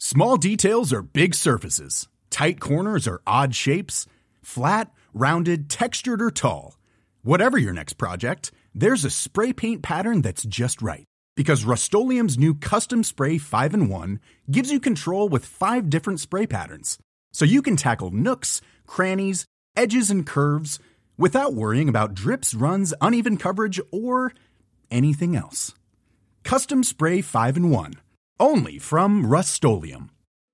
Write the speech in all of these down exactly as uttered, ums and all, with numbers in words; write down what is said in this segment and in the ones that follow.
Small details are big surfaces. Tight corners are odd shapes. Flat, rounded, textured, or tall. Whatever your next project, there's a spray paint pattern that's just right. Because Rust-Oleum's new Custom Spray five in one gives you control with five different spray patterns. So you can tackle nooks, crannies, edges, and curves without worrying about drips, runs, uneven coverage, or anything else. Custom Spray five in one. Only from Rust-Oleum.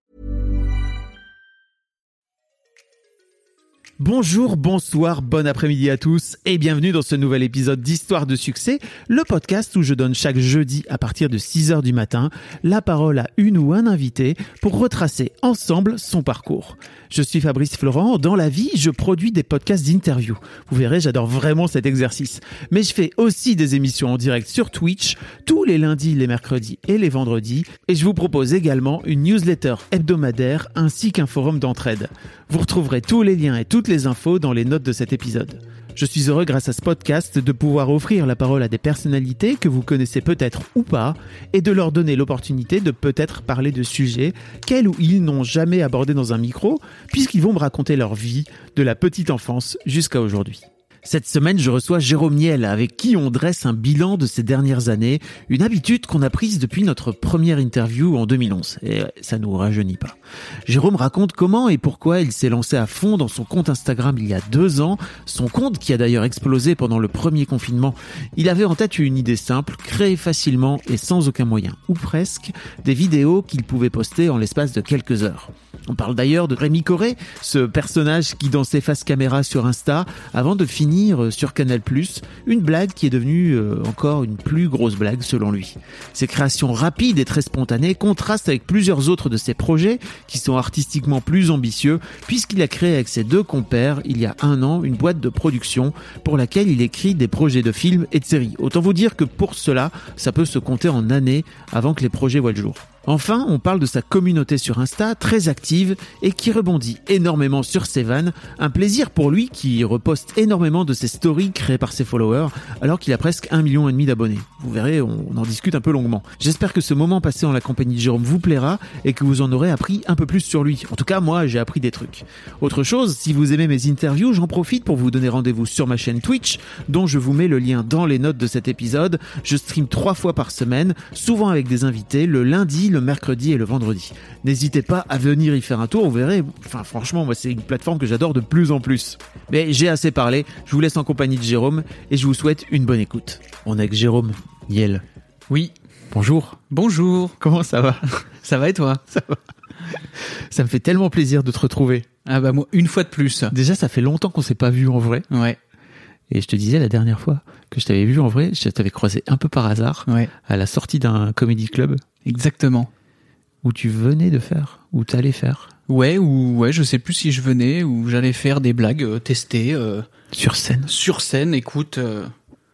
Bonjour, bonsoir, bon après-midi à tous et bienvenue dans ce nouvel épisode d'Histoire de succès, le podcast où je donne chaque jeudi à partir de six heures du matin la parole à une ou un invité pour retracer ensemble son parcours. Je suis Fabrice Florent, dans la vie, je produis des podcasts d'interview. Vous verrez, j'adore vraiment cet exercice. Mais je fais aussi des émissions en direct sur Twitch, tous les lundis, les mercredis et les vendredis. Et je vous propose également une newsletter hebdomadaire ainsi qu'un forum d'entraide. Vous retrouverez tous les liens et toutes les infos dans les notes de cet épisode. Je suis heureux grâce à ce podcast de pouvoir offrir la parole à des personnalités que vous connaissez peut-être ou pas et de leur donner l'opportunité de peut-être parler de sujets qu'elles ou ils n'ont jamais abordés dans un micro puisqu'ils vont me raconter leur vie de la petite enfance jusqu'à aujourd'hui. Cette semaine, je reçois Jérôme Niel, avec qui on dresse un bilan de ces dernières années, une habitude qu'on a prise depuis notre première interview en deux mille onze, et ça nous rajeunit pas. Jérôme raconte comment et pourquoi il s'est lancé à fond dans son compte Instagram il y a deux ans, son compte qui a d'ailleurs explosé pendant le premier confinement. Il avait en tête une idée simple, créer facilement et sans aucun moyen, ou presque, des vidéos qu'il pouvait poster en l'espace de quelques heures. On parle d'ailleurs de Rémi Coré, ce personnage qui dansait face caméra sur Insta avant de finir sur Canal plus, une blague qui est devenue euh, encore une plus grosse blague selon lui. Ses créations rapides et très spontanées contrastent avec plusieurs autres de ses projets qui sont artistiquement plus ambitieux puisqu'il a créé avec ses deux compères il y a un an une boîte de production pour laquelle il écrit des projets de films et de séries. Autant vous dire que pour cela, ça peut se compter en années avant que les projets voient le jour. Enfin, on parle de sa communauté sur Insta, très active et qui rebondit énormément sur ses vannes. Un plaisir pour lui qui reposte énormément de ses stories créées par ses followers alors qu'il a presque un million et demi d'abonnés. Vous verrez, on en discute un peu longuement. J'espère que ce moment passé en la compagnie de Jérôme vous plaira et que vous en aurez appris un peu plus sur lui. En tout cas, moi, j'ai appris des trucs. Autre chose, si vous aimez mes interviews, j'en profite pour vous donner rendez-vous sur ma chaîne Twitch, dont je vous mets le lien dans les notes de cet épisode. Je stream trois fois par semaine, souvent avec des invités, le lundi, le mercredi et le vendredi. N'hésitez pas à venir y faire un tour, vous verrez. Enfin, franchement, moi, c'est une plateforme que j'adore de plus en plus. Mais j'ai assez parlé, je vous laisse en compagnie de Jérôme et je vous souhaite une bonne écoute. On est avec Jérôme Niel. Oui. Bonjour. Bonjour. Comment ça va ? Ça va et toi ? Ça va. Ça me fait tellement plaisir de te retrouver. Ah bah moi, une fois de plus. Déjà, ça fait longtemps qu'on s'est pas vu en vrai. Ouais. Et je te disais la dernière fois que je t'avais vu en vrai, je t'avais croisé un peu par hasard ouais. à la sortie d'un comedy club. Exactement. Où tu venais de faire, où t'allais faire. Ouais, ou ouais, je sais plus si je venais ou j'allais faire des blagues, euh, tester. Euh, sur scène. Sur scène, écoute, euh,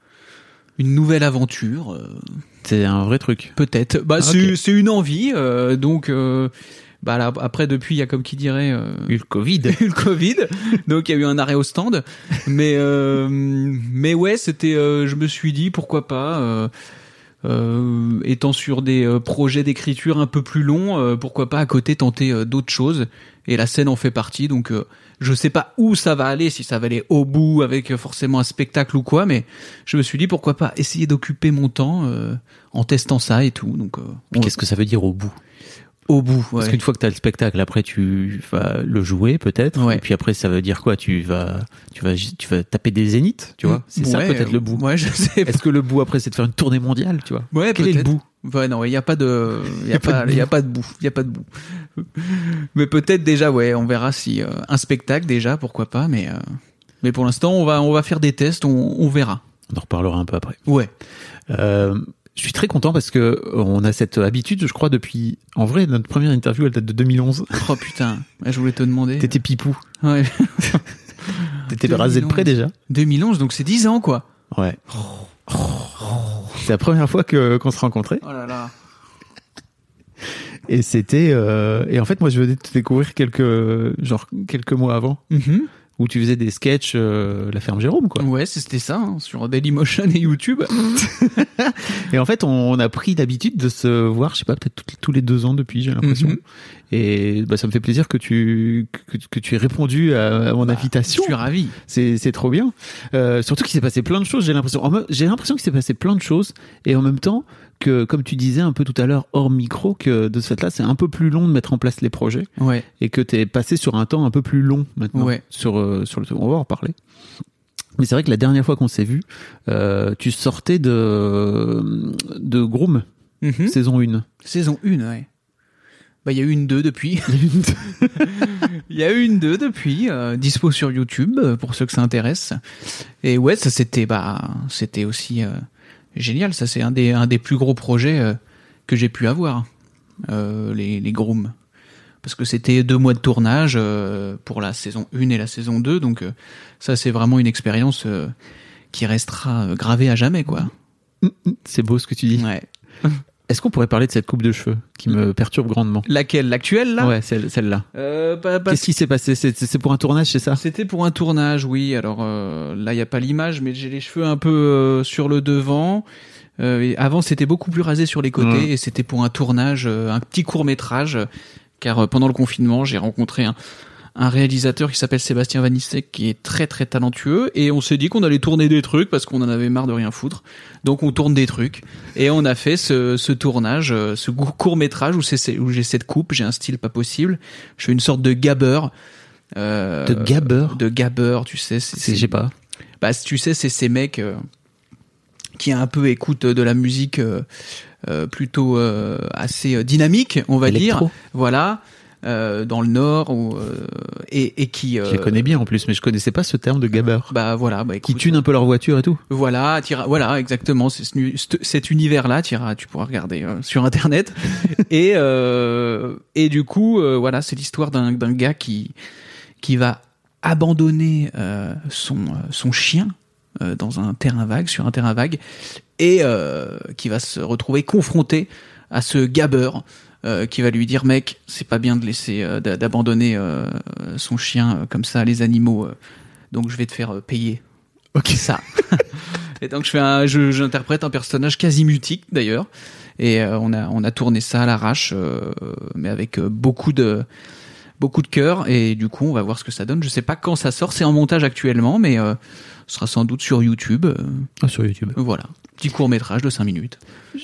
une nouvelle aventure. Euh, c'est un vrai truc. Peut-être. Bah, ah, c'est, okay. c'est une envie, euh, donc. Euh, Bah là, après depuis il y a comme qui dirait euh, eu le Covid, eu le Covid, donc il y a eu un arrêt au stand, mais euh, mais ouais c'était, euh, je me suis dit pourquoi pas, euh, euh, étant sur des euh, projets d'écriture un peu plus longs, euh, pourquoi pas à côté tenter euh, d'autres choses, et la scène en fait partie, donc euh, je sais pas où ça va aller, si ça va aller au bout avec euh, forcément un spectacle ou quoi, mais je me suis dit pourquoi pas essayer d'occuper mon temps euh, en testant ça et tout, donc. Euh, mais on... qu'est-ce que ça veut dire au bout? Au bout, ouais. Parce qu'une fois que t'as le spectacle, après tu vas le jouer peut-être, ouais. et puis après ça veut dire quoi? Tu vas, tu vas, tu vas taper des zéniths, tu vois? C'est ouais, ça peut-être le bout. Ouais, je sais. Est-ce que le bout après c'est de faire une tournée mondiale, tu vois? Ouais, quel peut-être. est le bout? Ouais, non, il y a pas de, il y a pas, il y a pas de bout, il y a pas de bout. Mais peut-être déjà, ouais, on verra si euh, un spectacle déjà, pourquoi pas, mais euh, mais pour l'instant on va, on va faire des tests, on, on verra. On en reparlera un peu après. Ouais. Euh, Je suis très content parce que on a cette habitude, je crois, depuis... En vrai, notre première interview, elle date de deux mille onze. Oh putain, je voulais te demander. T'étais pipou. Ouais. T'étais rasé de près déjà. deux mille onze, donc c'est dix ans, quoi. Ouais. Oh. Oh. C'est la première fois que, qu'on se rencontrait. Oh là là. Et c'était... Euh... Et en fait, moi, je venais de te découvrir quelques... Genre, quelques mois avant. Mm-hmm. où tu faisais des sketchs, euh, la ferme Jérôme, quoi. Ouais, c'était ça, hein, sur Dailymotion et YouTube. Et en fait, on a pris l'habitude de se voir, je sais pas, peut-être tous- tous les deux ans depuis, j'ai l'impression. Mhm. Et bah, ça me fait plaisir que tu que, que tu aies répondu à, à mon Bah, invitation. Je suis ravi. C'est c'est trop bien. Euh, surtout qu'il s'est passé plein de choses. J'ai l'impression. en me- J'ai l'impression qu'il s'est passé plein de choses et en même temps que, comme tu disais un peu tout à l'heure hors micro, que de ce fait-là, c'est un peu plus long de mettre en place les projets Ouais. et que t'es passé sur un temps un peu plus long maintenant. Ouais. Sur euh, sur le. On va en reparler. Mais c'est vrai que la dernière fois qu'on s'est vu, euh, tu sortais de de Groom, Mhm. saison un. Saison un, ouais. Bah, il y a eu une deux depuis. Il y a eu une deux depuis, euh, dispo sur YouTube, euh, pour ceux que ça intéresse. Et ouais, ça c'était, bah, c'était aussi euh, génial. Ça, c'est un des, un des plus gros projets euh, que j'ai pu avoir, euh, les, les Grooms. Parce que c'était deux mois de tournage euh, pour la saison un et la saison deux. Donc, euh, ça, c'est vraiment une expérience euh, qui restera euh, gravée à jamais, quoi. C'est beau ce que tu dis. Ouais. Est-ce qu'on pourrait parler de cette coupe de cheveux qui me perturbe grandement? Laquelle? L'actuelle, là? Ouais, celle, celle-là. Euh, bah, bah, Qu'est-ce qui s'est passé? C'est, c'est pour un tournage, c'est ça? C'était pour un tournage, oui. Alors euh, là, il y a pas l'image, mais j'ai les cheveux un peu euh, sur le devant. Euh, et avant, c'était beaucoup plus rasé sur les côtés, Ouais. et c'était pour un tournage, euh, un petit court métrage. Car euh, pendant le confinement, j'ai rencontré un, un réalisateur qui s'appelle Sébastien Vanissek, qui est très très talentueux, et on s'est dit qu'on allait tourner des trucs parce qu'on en avait marre de rien foutre. Donc on tourne des trucs, et on a fait ce, ce tournage, euh, ce court métrage où, c'est, où j'ai cette coupe, j'ai un style pas possible. Je suis une sorte de gabber. Euh, De gabber? De gabber, tu sais. C'est, C'est, je sais pas. Bah, tu sais, c'est ces mecs euh, qui un peu écoutent de la musique euh, euh, plutôt euh, assez euh, dynamique, on va Électro. dire. Voilà. Euh, dans le Nord, ou, euh, et, et qui... Euh, Je les connais bien en plus, mais je connaissais pas ce terme de gabber. Bah voilà, bah Qui écoute, tunent un peu leur voiture et tout. voilà, t'iras- voilà, exactement. C'est ce, cet- cet univers-là, t'iras- tu pourras regarder euh, sur Internet. et euh, et du coup, euh, voilà, c'est l'histoire d'un d'un gars qui qui va abandonner euh, son son chien euh, dans un terrain vague, sur un terrain vague, et euh, qui va se retrouver confronté à ce gabber. Euh, qui va lui dire, mec, c'est pas bien de laisser euh, d'a- d'abandonner euh, son chien euh, comme ça, les animaux. euh, donc je vais te faire euh, payer. Ok. Ça. Et donc je fais un, je, j'interprète un personnage quasi mutique d'ailleurs. Et euh, on a on a tourné ça à l'arrache, euh, mais avec euh, beaucoup de beaucoup de cœur. Et du coup, on va voir ce que ça donne. Je sais pas quand ça sort. C'est en montage actuellement, mais euh, ce sera sans doute sur YouTube. Euh, Ah, sur YouTube. voilà, petit court métrage de cinq minutes.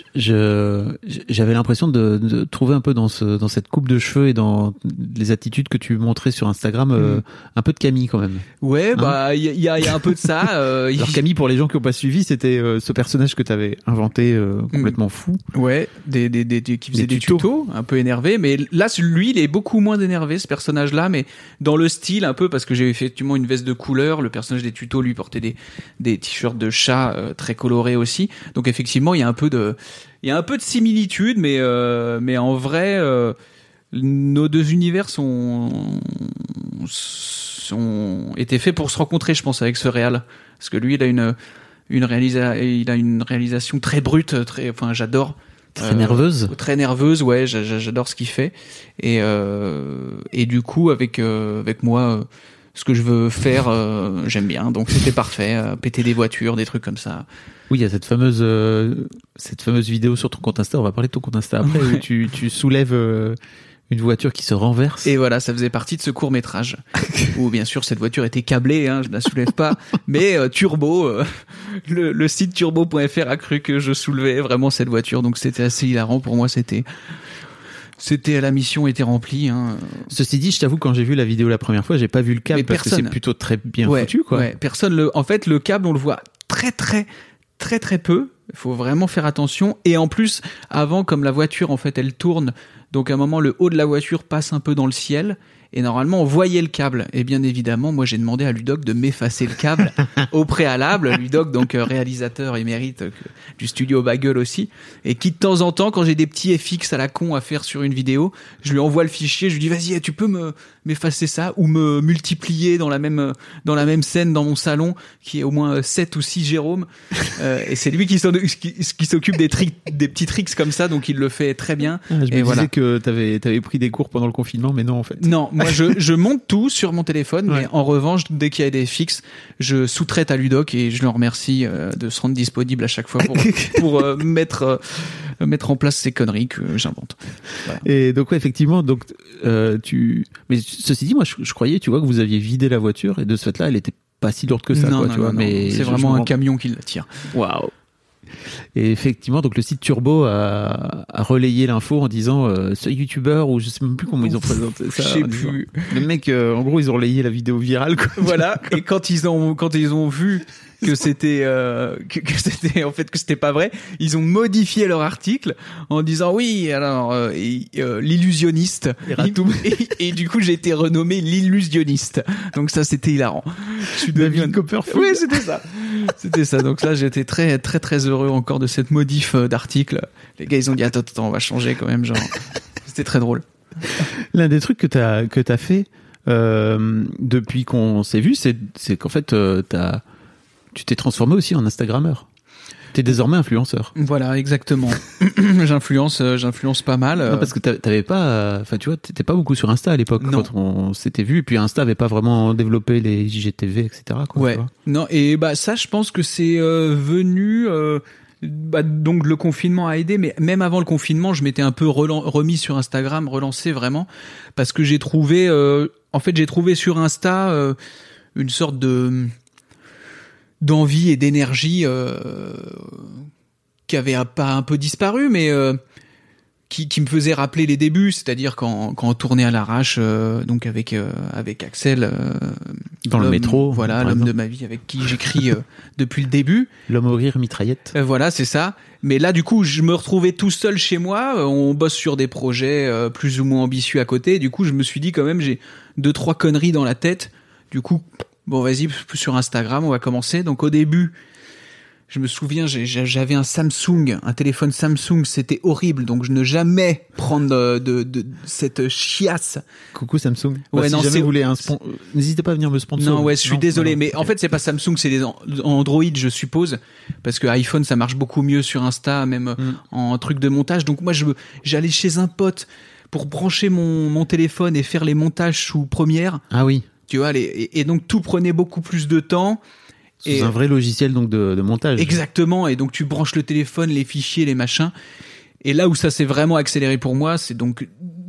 Je, j'avais l'impression de, de trouver un peu dans ce, dans cette coupe de cheveux et dans les attitudes que tu montrais sur Instagram, euh, un peu de Camille quand même. Ouais, Hein bah il y, a- il y a il y a un peu de ça. Euh, il- Alors Camille, pour les gens qui n'ont pas suivi, c'était euh, ce personnage que tu avais inventé euh, complètement fou. Ouais, des, des, des, des- qui faisait Des des tutos. tutos. un peu énervé, mais là, lui, il est beaucoup moins énervé, ce personnage-là, mais dans le style un peu, parce que j'ai effectivement une veste de couleur, le personnage des tutos, lui, portait des, des t-shirts de chat euh, très colorés aussi, donc effectivement, il y a un peu de, il y a un peu de similitude, mais, euh, mais en vrai, euh, nos deux univers sont, sont, étaient faits pour se rencontrer, je pense, avec ce réal, parce que lui, il a une, une réalisa, il a une réalisation très brute, très, enfin, j'adore. Très Euh, nerveuse. Très nerveuse, ouais, j'a- j'a- j'adore ce qu'il fait. Et, euh, et du coup, avec, euh, avec moi, euh, ce que je veux faire, euh, j'aime bien. Donc c'était parfait. euh, péter des voitures, des trucs comme ça. Oui, il y a cette fameuse, euh, cette fameuse vidéo sur ton compte Insta. On va parler de ton compte Insta après, Ouais. où tu, tu soulèves euh, une voiture qui se renverse. Et voilà, ça faisait partie de ce court métrage. Où bien sûr, cette voiture était câblée, hein, je ne la soulève pas. Mais euh, Turbo, euh, le, le site turbo point f r a cru que je soulevais vraiment cette voiture. Donc c'était assez hilarant. Pour moi, c'était... C'était la mission était remplie. Hein. Ceci dit, je t'avoue, quand j'ai vu la vidéo la première fois, j'ai pas vu le câble Mais parce que personne. c'est plutôt très bien ouais, foutu, quoi. Ouais, personne le. En fait, le câble, on le voit très, très, très, très peu. Il faut vraiment faire attention. Et en plus, avant, comme la voiture, en fait, elle tourne. Donc, à un moment, le haut de la voiture passe un peu dans le ciel. Et normalement, on voyait le câble. Et bien évidemment, moi, j'ai demandé à Ludoc de m'effacer le câble au préalable. Ludoc, donc euh, réalisateur émérite euh, du studio Bagel aussi, et qui de temps en temps, quand j'ai des petits F X à la con à faire sur une vidéo, je lui envoie le fichier. Je lui dis, vas-y, tu peux me m'effacer ça ou me multiplier dans la même dans la même scène dans mon salon, qui est au moins sept ou six Jérôme. Euh, et c'est lui qui, s'en- qui, qui s'occupe des tricks, des petits tricks comme ça, donc il le fait très bien. Ah, je me Et disais voilà. que t'avais, t'avais pris des cours pendant le confinement, mais non, en fait. Non, Moi, je, je monte tout sur mon téléphone, ouais. mais en revanche, dès qu'il y a des fixes, je sous-traite à Ludoc et je le remercie euh, de se rendre disponible à chaque fois pour, pour euh, mettre, euh, mettre en place ces conneries que j'invente. Voilà. Et donc, ouais, effectivement, donc, euh, tu, mais ceci dit, moi, je, je croyais, tu vois, que vous aviez vidé la voiture et de ce fait-là, elle était pas si lourde que ça, non, quoi, non, tu non, vois, non, mais c'est je, vraiment je un camion qui la tire. Waouh. Et effectivement, donc le site Turbo a, a relayé l'info en disant euh, ce youtubeur, ou je sais même plus comment ils ont présenté ça. Je sais plus. Les mecs, euh, en gros, ils ont relayé la vidéo virale, quoi. Voilà. Et quand ils ont, quand ils ont vu que c'était, euh, que, que c'était, en fait, que c'était pas vrai, ils ont modifié leur article en disant oui, alors, euh, et, euh, l'illusionniste. Et, et, et du coup, j'ai été renommé l'illusionniste. Donc ça, c'était hilarant. Je suis David Copperfield. Oui, c'était ça. C'était ça. Donc là, j'étais très, très, très heureux encore de cette modif d'article. Les gars, ils ont dit attends, attends, on va changer quand même, genre. C'était très drôle. L'un des trucs que t'as, que t'as fait, euh, depuis qu'on s'est vu, c'est, c'est qu'en fait, euh, t'as, tu t'es transformé aussi en Instagrammeur. T'es désormais influenceur. Voilà, exactement. j'influence, euh, j'influence pas mal. Euh... Non, parce que t'avais pas, enfin, tu vois, t'étais pas beaucoup sur Insta à l'époque non. quand on s'était vu. Et puis Insta avait pas vraiment développé les I G T V, et cetera. Quoi, ouais. Non, et bah ça, je pense que c'est euh, venu. Euh, bah, donc le confinement a aidé, mais même avant le confinement, je m'étais un peu relan- remis sur Instagram, relancé vraiment, parce que j'ai trouvé, euh, en fait, j'ai trouvé sur Insta euh, une sorte de d'envie et d'énergie euh, qui avait pas un peu disparu, mais euh, qui, qui me faisait rappeler les débuts, c'est-à-dire quand, quand on tournait à l'arrache, euh, donc avec euh, avec Axel euh, dans le métro, voilà, l'homme exemple. de ma vie avec qui j'écris euh, depuis le début. L'homme au rire mitraillette. Euh, voilà, c'est ça. Mais là, du coup, je me retrouvais tout seul chez moi. On bosse sur des projets euh, plus ou moins ambitieux à côté. Du coup, je me suis dit quand même, j'ai deux trois conneries dans la tête. Du coup. Bon, vas-y, sur Instagram, on va commencer. Donc, au début, je me souviens, j'ai, j'avais un Samsung, un téléphone Samsung, c'était horrible. Donc, je ne jamais prendre de, de, de cette chiasse. Coucou Samsung. Ouais, bah, si non, jamais c'est... vous voulez un spon... n'hésitez pas à venir me sponsoriser. Non, ouais, je suis non, désolé, non, mais okay. en fait, c'est pas Samsung, c'est des Android, je suppose, parce que iPhone, ça marche beaucoup mieux sur Insta, même mm. en truc de montage. Donc, moi, je, j'allais chez un pote pour brancher mon, mon téléphone et faire les montages sous Premiere. Ah oui. Tu vois, les, et, et donc tout prenait beaucoup plus de temps. C'est un vrai logiciel donc de, de montage. Exactement, et donc tu branches le téléphone, les fichiers, les machins. Et là où ça s'est vraiment accéléré pour moi, c'est donc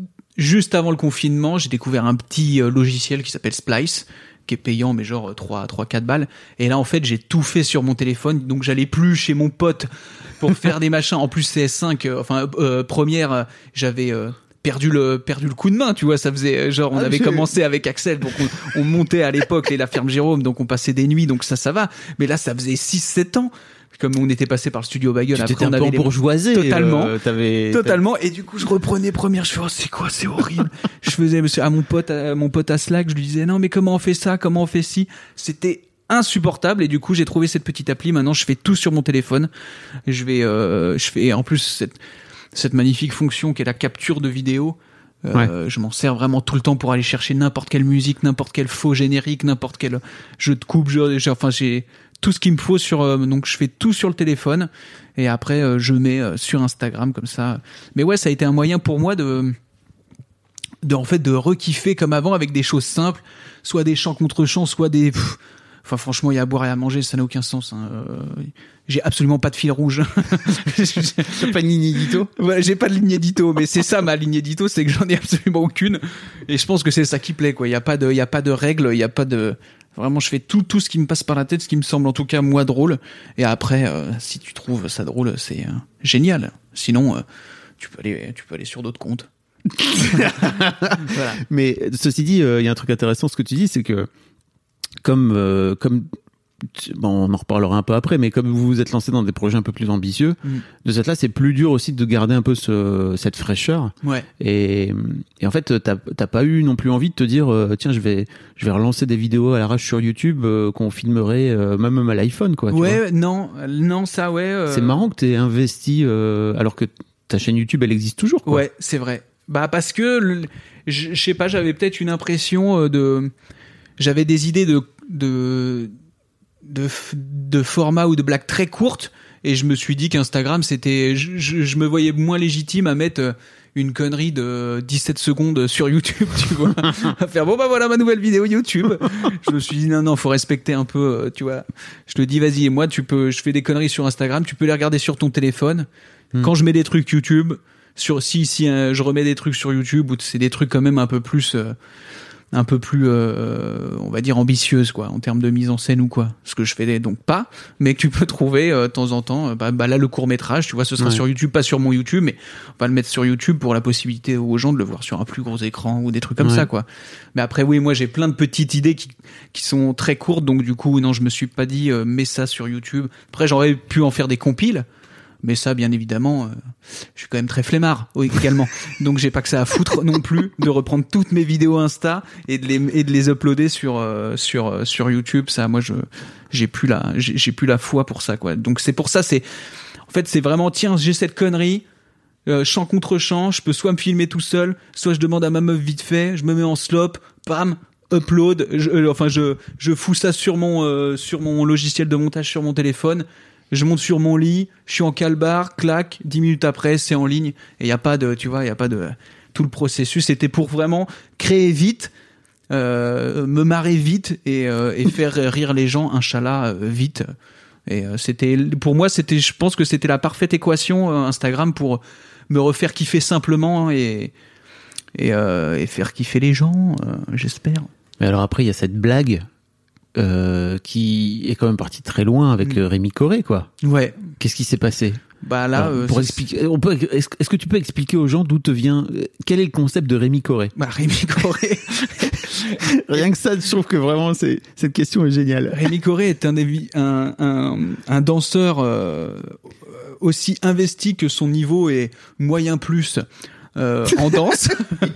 juste avant le confinement, j'ai découvert un petit logiciel qui s'appelle Splice, qui est payant, mais genre trois, quatre balles. Et là, en fait, j'ai tout fait sur mon téléphone, donc j'allais plus chez mon pote pour faire des machins. En plus, C S cinq, euh, enfin, euh, première, j'avais... Euh, perdu le perdu le coup de main, tu vois, ça faisait genre on ah, avait commencé avec Axel, donc on, on montait à l'époque les La Ferme Jérôme, donc on passait des nuits, donc ça ça va, mais là ça faisait six sept ans comme on était passé par le studio Bagel, après on avait les bourgeoisés totalement euh, t'avais, totalement t'avais... Et du coup je reprenais première, je fais oh, c'est quoi, c'est horrible. Je faisais monsieur à mon pote à mon pote à Slack, je lui disais non mais comment on fait ça, comment on fait ci, c'était insupportable. Et du coup j'ai trouvé cette petite appli, maintenant je fais tout sur mon téléphone, je vais euh, je fais en plus cette cette magnifique fonction qui est la capture de vidéo. Euh, ouais. Je m'en sers vraiment tout le temps pour aller chercher n'importe quelle musique, n'importe quel faux générique, n'importe quel jeu de coupe, jeu, jeu, enfin j'ai tout ce qu'il me faut sur, euh, donc je fais tout sur le téléphone et après euh, je mets euh, sur Instagram comme ça. Mais ouais, ça a été un moyen pour moi de, de en fait de rekiffer comme avant avec des choses simples, soit des chants contre chants, soit des pff, enfin, franchement, il y a à boire et à manger, ça n'a aucun sens. Hein. Euh, j'ai absolument pas de fil rouge. J'ai pas de ligne édito. Ouais, j'ai pas de ligne édito, mais c'est ça ma ligne édito, c'est que j'en ai absolument aucune. Et je pense que c'est ça qui plaît, quoi. Il y a pas de, il y a pas de règles, il y a pas de. Vraiment, je fais tout, tout ce qui me passe par la tête, ce qui me semble en tout cas moi drôle. Et après, euh, si tu trouves ça drôle, c'est euh, génial. Sinon, euh, tu peux aller, tu peux aller sur d'autres comptes. Voilà. Mais ceci dit, il euh, y a un truc intéressant, ce que tu dis, c'est que comme euh, comme bon, on en reparlera un peu après, mais comme vous vous êtes lancé dans des projets un peu plus ambitieux, mmh. de cette là, c'est plus dur aussi de garder un peu ce, cette fraîcheur. Ouais. Et, et en fait, t'as, t'as pas eu non plus envie de te dire, euh, tiens, je vais, je vais relancer des vidéos à l'arrache sur YouTube euh, qu'on filmerait euh, même, même à l'iPhone, quoi. Tu ouais, vois non, non, ça, ouais. Euh... C'est marrant que t'aies investi, euh, alors que ta chaîne YouTube, elle existe toujours, quoi. Ouais, c'est vrai. Bah parce que le, je, je sais pas, j'avais peut-être une impression de, j'avais des idées de de de, de format ou de blagues très courtes Et je me suis dit qu'Instagram, c'était, je, je, je me voyais moins légitime à mettre une connerie de dix-sept secondes sur YouTube, tu vois, à faire bon bah voilà ma nouvelle vidéo YouTube. Je me suis dit non non, faut respecter un peu, tu vois. Je te dis vas-y, moi tu peux, je fais des conneries sur Instagram, tu peux les regarder sur ton téléphone. Hmm. Quand je mets des trucs YouTube, sur si si hein, je remets des trucs sur YouTube ou c'est des trucs quand même un peu plus euh, un peu plus euh, on va dire ambitieuse quoi en termes de mise en scène ou quoi, ce que je fais donc pas, mais que tu peux trouver euh, de temps en temps. Bah, bah là le court métrage, tu vois, ce sera ouais. sur YouTube, pas sur mon YouTube, mais on va le mettre sur YouTube pour la possibilité aux gens de le voir sur un plus gros écran ou des trucs comme ouais. ça quoi. Mais après oui, moi j'ai plein de petites idées qui qui sont très courtes, donc du coup non, je me suis pas dit euh, mets ça sur YouTube. Après j'aurais pu en faire des compiles. Mais ça, bien évidemment, euh, je suis quand même très flemmard oui, également. Donc j'ai pas que ça à foutre non plus de reprendre toutes mes vidéos Insta et de les et de les uploader sur euh, sur euh, sur YouTube. Ça, moi, je j'ai plus la j'ai, j'ai plus la foi pour ça quoi. Donc c'est pour ça, c'est en fait c'est vraiment tiens, j'ai cette connerie, euh, chant contre chant, je peux soit me filmer tout seul, soit je demande à ma meuf vite fait, je me mets en slop, pam, upload. Je, euh, enfin je je fous ça sur mon euh, sur mon logiciel de montage sur mon téléphone. Je monte sur mon lit, je suis en calbar, clac, dix minutes après, c'est en ligne. Et il y a pas de, tu vois, il y a pas de, tout le processus. C'était pour vraiment créer vite, euh, me marrer vite et, euh, et faire rire les gens, inchallah, euh, vite. Et euh, c'était, pour moi, c'était, je pense que c'était la parfaite équation, euh, Instagram, pour me refaire kiffer simplement et, et, euh, et faire kiffer les gens, euh, j'espère. Mais alors après, il y a cette blague. Euh, qui est quand même parti très loin avec mmh. Rémi Coré, quoi. Ouais. Qu'est-ce qui s'est passé ? Bah là, Alors, euh, pour expliquer, on peut, est-ce, est-ce que tu peux expliquer aux gens d'où te vient, quel est le concept de Rémi Coré ? Bah Rémi Coré. Rien que ça, je trouve que vraiment c'est, cette question est géniale. Rémi Coré est un, un, un, un danseur euh, aussi investi que son niveau est moyen plus. Euh, en danse.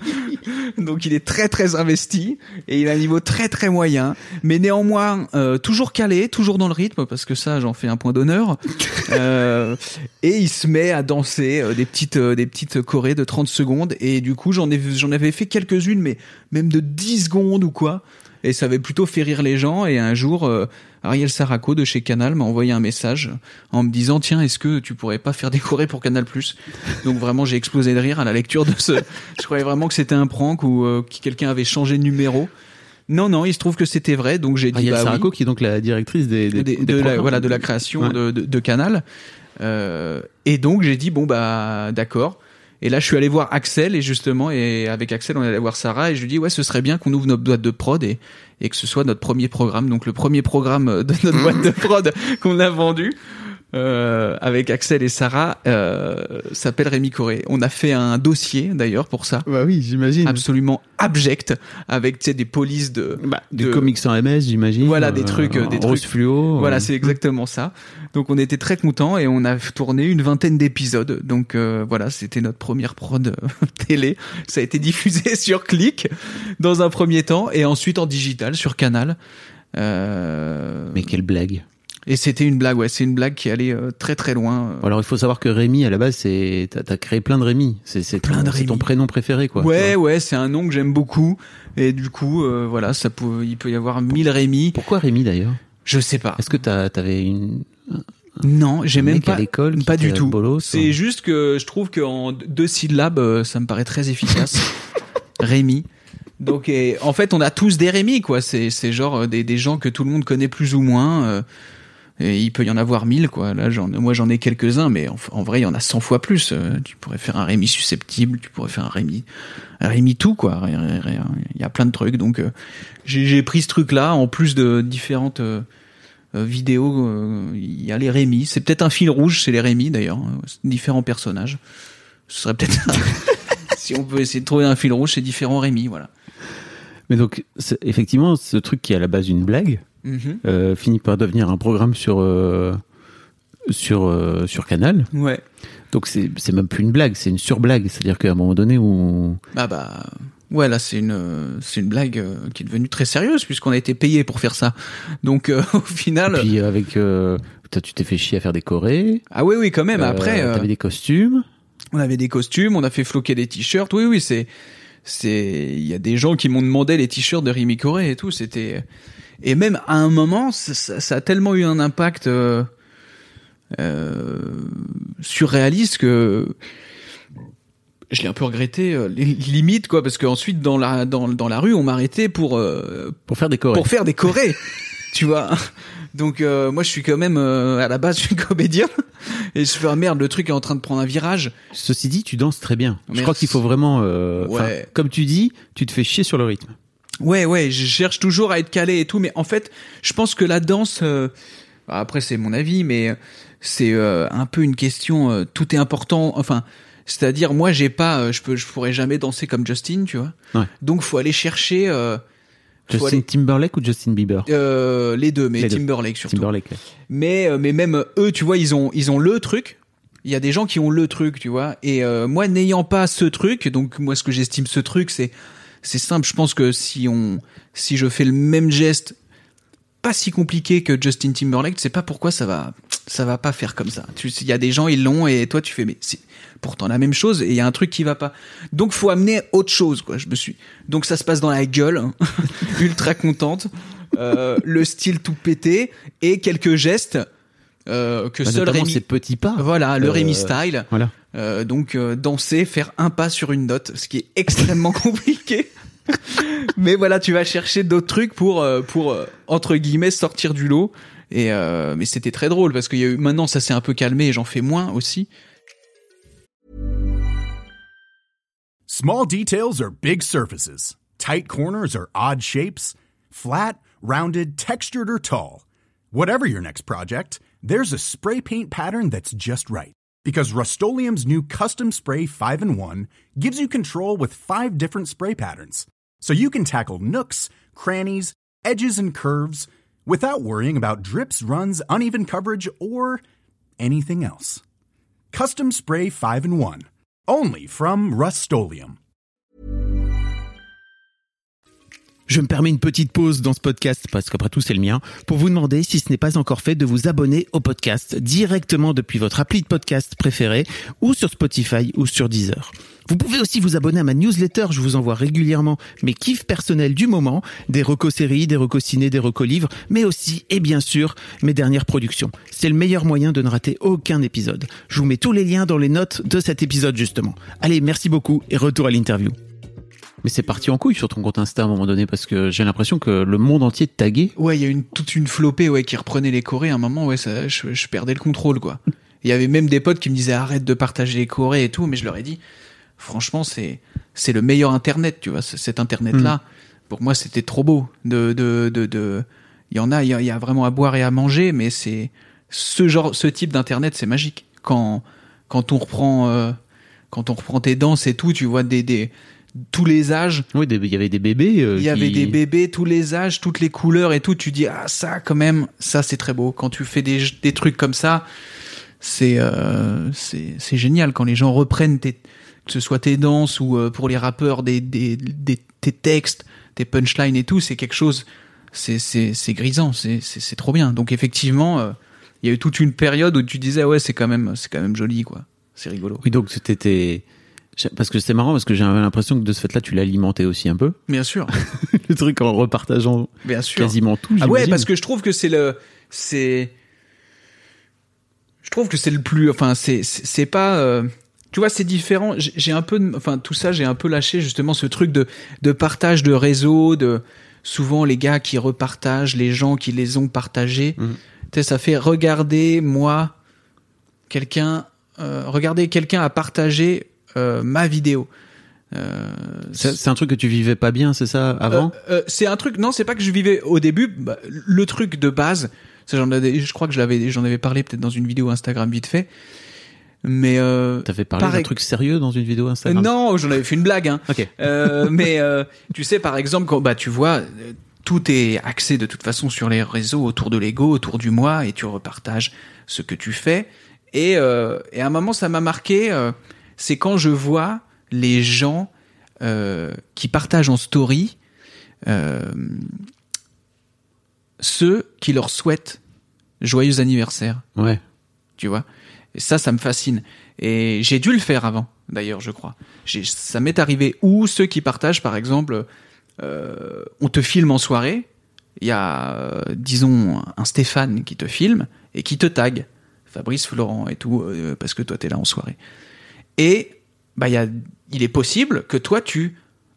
Donc il est très très investi et il a un niveau très très moyen, mais néanmoins euh, toujours calé, toujours dans le rythme, parce que ça j'en fais un point d'honneur. euh, et il se met à danser euh, des petites euh, des petites chorés de trente secondes, et du coup j'en ai j'en avais fait quelques-unes, mais même de dix secondes ou quoi. Et ça avait plutôt fait rire les gens. Et un jour, euh, Ariel Saraco de chez Canal m'a envoyé un message en me disant tiens, est-ce que tu pourrais pas faire des chorés pour Canal plus ? Donc vraiment, j'ai explosé de rire à la lecture de ce. Je croyais vraiment que c'était un prank ou euh, que quelqu'un avait changé de numéro. Non, non, il se trouve que c'était vrai. Donc j'ai dit Ariel bah Saraco, oui. qui est donc la directrice des, des, des, des de la, voilà de la création ouais. de, de, de Canal. Euh, et donc j'ai dit bon bah d'accord. Et là, je suis allé voir Axel, et justement, et avec Axel, on est allé voir Sarah, et je lui dis, ouais, ce serait bien qu'on ouvre notre boîte de prod et, et que ce soit notre premier programme. Donc, le premier programme de notre boîte de prod qu'on a vendu, euh, avec Axel et Sarah, euh, s'appelle Rémi Coré. On a fait un dossier, d'ailleurs, pour ça. Bah oui, j'imagine. Absolument abject, avec, tu sais, des polices de, bah, de des comics en M S, j'imagine. Voilà, des trucs, euh, des rose trucs. fluo. Voilà, c'est exactement ça. Donc, on était très contents et on a tourné une vingtaine d'épisodes. Donc, euh, voilà, c'était notre première prod télé. Ça a été diffusé sur Click dans un premier temps et ensuite en digital sur Canal. Euh... Mais quelle blague. Et c'était une blague, ouais, c'est une blague qui allait euh, très très loin. Alors il faut savoir que Rémi, à la base, c'est t'as, t'as créé plein de Rémi. C'est, c'est, plein ton, de c'est Rémi. ton prénom préféré, quoi. Ouais, ouais, c'est un nom que j'aime beaucoup. Et du coup, euh, voilà, ça peut, il peut y avoir mille Rémi. Pourquoi Rémi d'ailleurs ? Je sais pas. Est-ce que t'as, t'avais une Non, j'ai un même mec pas. À l'école qui pas du tout. Bolos, c'est ou... juste que je trouve qu'en deux syllabes, ça me paraît très efficace. Rémi. Donc, et, en fait, on a tous des Rémi, quoi. C'est, c'est genre des, des gens que tout le monde connaît plus ou moins. Euh, et il peut y en avoir mille, quoi. Là, j'en, moi, j'en ai quelques-uns, mais en, en vrai, il y en a cent fois plus. Euh, tu pourrais faire un Rémi susceptible, tu pourrais faire un Rémi, un Rémi tout, quoi. Il y a plein de trucs. Donc, euh, j'ai, j'ai pris ce truc-là, en plus de différentes euh, vidéos. Euh, il y a les Rémi. C'est peut-être un fil rouge, c'est les Rémi, d'ailleurs. Différents personnages. Ce serait peut-être si on peut essayer de trouver un fil rouge, c'est différents Rémi, voilà. Mais donc, c'est, effectivement, ce truc qui est à la base une blague, mmh. euh, finit par devenir un programme sur euh, sur euh, sur Canal. Ouais. Donc c'est c'est même plus une blague, c'est une surblague. C'est-à-dire qu'à un moment donné où ah bah ouais, là c'est une c'est une blague euh, qui est devenue très sérieuse puisqu'on a été payé pour faire ça. Donc euh, au final. Et puis avec euh, tu t'es fait chier à faire des chorés. Ah oui oui quand même. Euh, Après. T'avais euh, des costumes. On avait des costumes, on a fait floquer des t-shirts. Oui oui c'est c'est il y a des gens qui m'ont demandé les t-shirts de Rémi Coré et tout. C'était et même à un moment ça, ça a tellement eu un impact. Euh, euh, surréaliste que je l'ai un peu regretté, euh, limite quoi, parce qu'ensuite dans la dans dans la rue on m'arrêtait pour euh, pour faire des chorés. Pour faire des chorés, tu vois. Donc euh, moi je suis quand même euh, à la base je suis comédien et je fais ah merde le truc est en train de prendre un virage. Ceci dit, tu danses très bien. Merci. Je crois qu'il faut vraiment, euh, ouais. comme tu dis, tu te fais chier sur le rythme. Ouais ouais, je cherche toujours à être calé et tout, mais en fait je pense que la danse, euh, après c'est mon avis, mais c'est euh, un peu une question, euh, tout est important, enfin. C'est-à-dire, moi, j'ai pas, je peux, je pourrais jamais danser comme Justin, tu vois. Ouais. Donc, faut aller chercher. Euh, Justin aller... Timberlake ou Justin Bieber euh, Les deux, mais les Timberlake deux. surtout. Timberlake. Ouais. Mais, mais même eux, tu vois, ils ont, ils ont le truc. Il y a des gens qui ont le truc, tu vois. Et euh, moi, n'ayant pas ce truc, donc moi, ce que j'estime ce truc, c'est, c'est simple. Je pense que si on, si je fais le même geste, pas si compliqué que Justin Timberlake, tu sais pas pourquoi ça va, ça va pas faire comme ça. Il y a des gens, ils l'ont, et toi, tu fais, mais c'est pourtant la même chose, et il y a un truc qui va pas. Donc, faut amener autre chose, quoi. Je me suis. Donc, ça se passe dans la gueule, hein. Ultra contente, euh, le style tout pété, et quelques gestes euh, que bah, seul Rémi. Ces petits pas. Voilà, le euh, Rémi style. Voilà. Euh, donc, euh, danser, faire un pas sur une note, ce qui est extrêmement compliqué. Mais voilà, tu vas chercher d'autres trucs pour, euh, pour euh, entre guillemets, sortir du lot. Et euh, mais c'était très drôle parce qu'il y a eu. Maintenant, ça s'est un peu calmé et j'en fais moins aussi. Small details are big surfaces. Tight corners are odd shapes. Flat, rounded, textured, or tall. Whatever your next project, there's a spray paint pattern that's just right. Because Rust-Oleum's new Custom Spray five in one gives you control with five different spray patterns. So you can tackle nooks, crannies, edges, and curves without worrying about drips, runs, uneven coverage, or anything else. Custom Spray five in one. Only from Rust-Oleum. Je me permets une petite pause dans ce podcast, parce qu'après tout c'est le mien, pour vous demander, si ce n'est pas encore fait, de vous abonner au podcast directement depuis votre appli de podcast préféré, ou sur Spotify ou sur Deezer. Vous pouvez aussi vous abonner à ma newsletter, je vous envoie régulièrement mes kiffs personnels du moment, des recos séries, des recos ciné, des recos livres, mais aussi, et bien sûr, mes dernières productions. C'est le meilleur moyen de ne rater aucun épisode. Je vous mets tous les liens dans les notes de cet épisode justement. Allez, merci beaucoup et retour à l'interview. Mais c'est parti en couille sur ton compte Insta à un moment donné, parce que j'ai l'impression que le monde entier te taguait. Ouais, il y a une, toute une flopée ouais, qui reprenait les chorés. À un moment, ouais, ça, je, je perdais le contrôle, quoi. Il y avait même des potes qui me disaient arrête de partager les chorés et tout, mais je leur ai dit, franchement, c'est, c'est le meilleur Internet, tu vois, cet Internet-là. Mmh. Pour moi, c'était trop beau. De, de, de, de, il y en a, il y a, il y a vraiment à boire et à manger, mais c'est, ce genre, ce type d'Internet, c'est magique. Quand, quand on reprend, euh, quand on reprend tes danses et tout, tu vois des, des, tous les âges. Oui, il y avait des bébés. Euh, il y qui... avait des bébés, tous les âges, toutes les couleurs et tout. Tu dis, ah, ça, quand même, ça, c'est très beau. Quand tu fais des, des trucs comme ça, c'est, euh, c'est, c'est génial. Quand les gens reprennent tes, que ce soit tes danses ou euh, pour les rappeurs, des, des, des, tes textes, tes punchlines et tout, c'est quelque chose, c'est, c'est, c'est grisant, c'est, c'est, c'est trop bien. Donc, effectivement, euh, il y a eu toute une période où tu disais, ouais, c'est quand même, c'est quand même joli, quoi. C'est rigolo. Oui, donc c'était tes... Parce que c'est marrant, parce que j'ai l'impression que de ce fait-là, tu l'alimentais aussi un peu. Bien sûr. Le truc en repartageant Bien sûr. quasiment tout. Ah ouais, parce que je trouve que c'est le, c'est, je trouve que c'est le plus, enfin, c'est, c'est, c'est pas, euh... tu vois, c'est différent. J'ai, j'ai un peu, de... enfin, tout ça, j'ai un peu lâché justement ce truc de, de partage de réseau, de souvent les gars qui repartagent, les gens qui les ont partagés. Mmh. Tu sais, ça fait regarder moi, quelqu'un, euh, regarder quelqu'un a partagé. Euh, ma vidéo. Euh, c'est, c'est un truc que tu vivais pas bien, c'est ça, avant euh, euh, C'est un truc, non, c'est pas que je vivais au début. Bah, le truc de base, ça, j'en avais, je crois que je l'avais, j'en avais parlé peut-être dans une vidéo Instagram vite fait. Mais euh, t'avais parlé d'un truc sérieux dans une vidéo Instagram? Non, j'en avais fait une blague. Hein. Ok. Euh, mais euh, tu sais, par exemple, quand bah tu vois, tout est axé de toute façon sur les réseaux autour de l'ego, autour du moi, et tu repartages ce que tu fais. Et, euh, et à un moment, ça m'a marqué. Euh, c'est quand je vois les gens euh, qui partagent en story euh, ceux qui leur souhaitent joyeux anniversaire. Ouais. Tu vois ? Et ça, ça me fascine. Et j'ai dû le faire avant, d'ailleurs, je crois. J'ai, ça m'est arrivé. Ou ceux qui partagent, par exemple, euh, on te filme en soirée, il y a, euh, disons, un Stéphane qui te filme et qui te tag. Fabrice Florent et tout, euh, parce que toi t'es là en soirée. Et bah, y a, il est possible que toi tu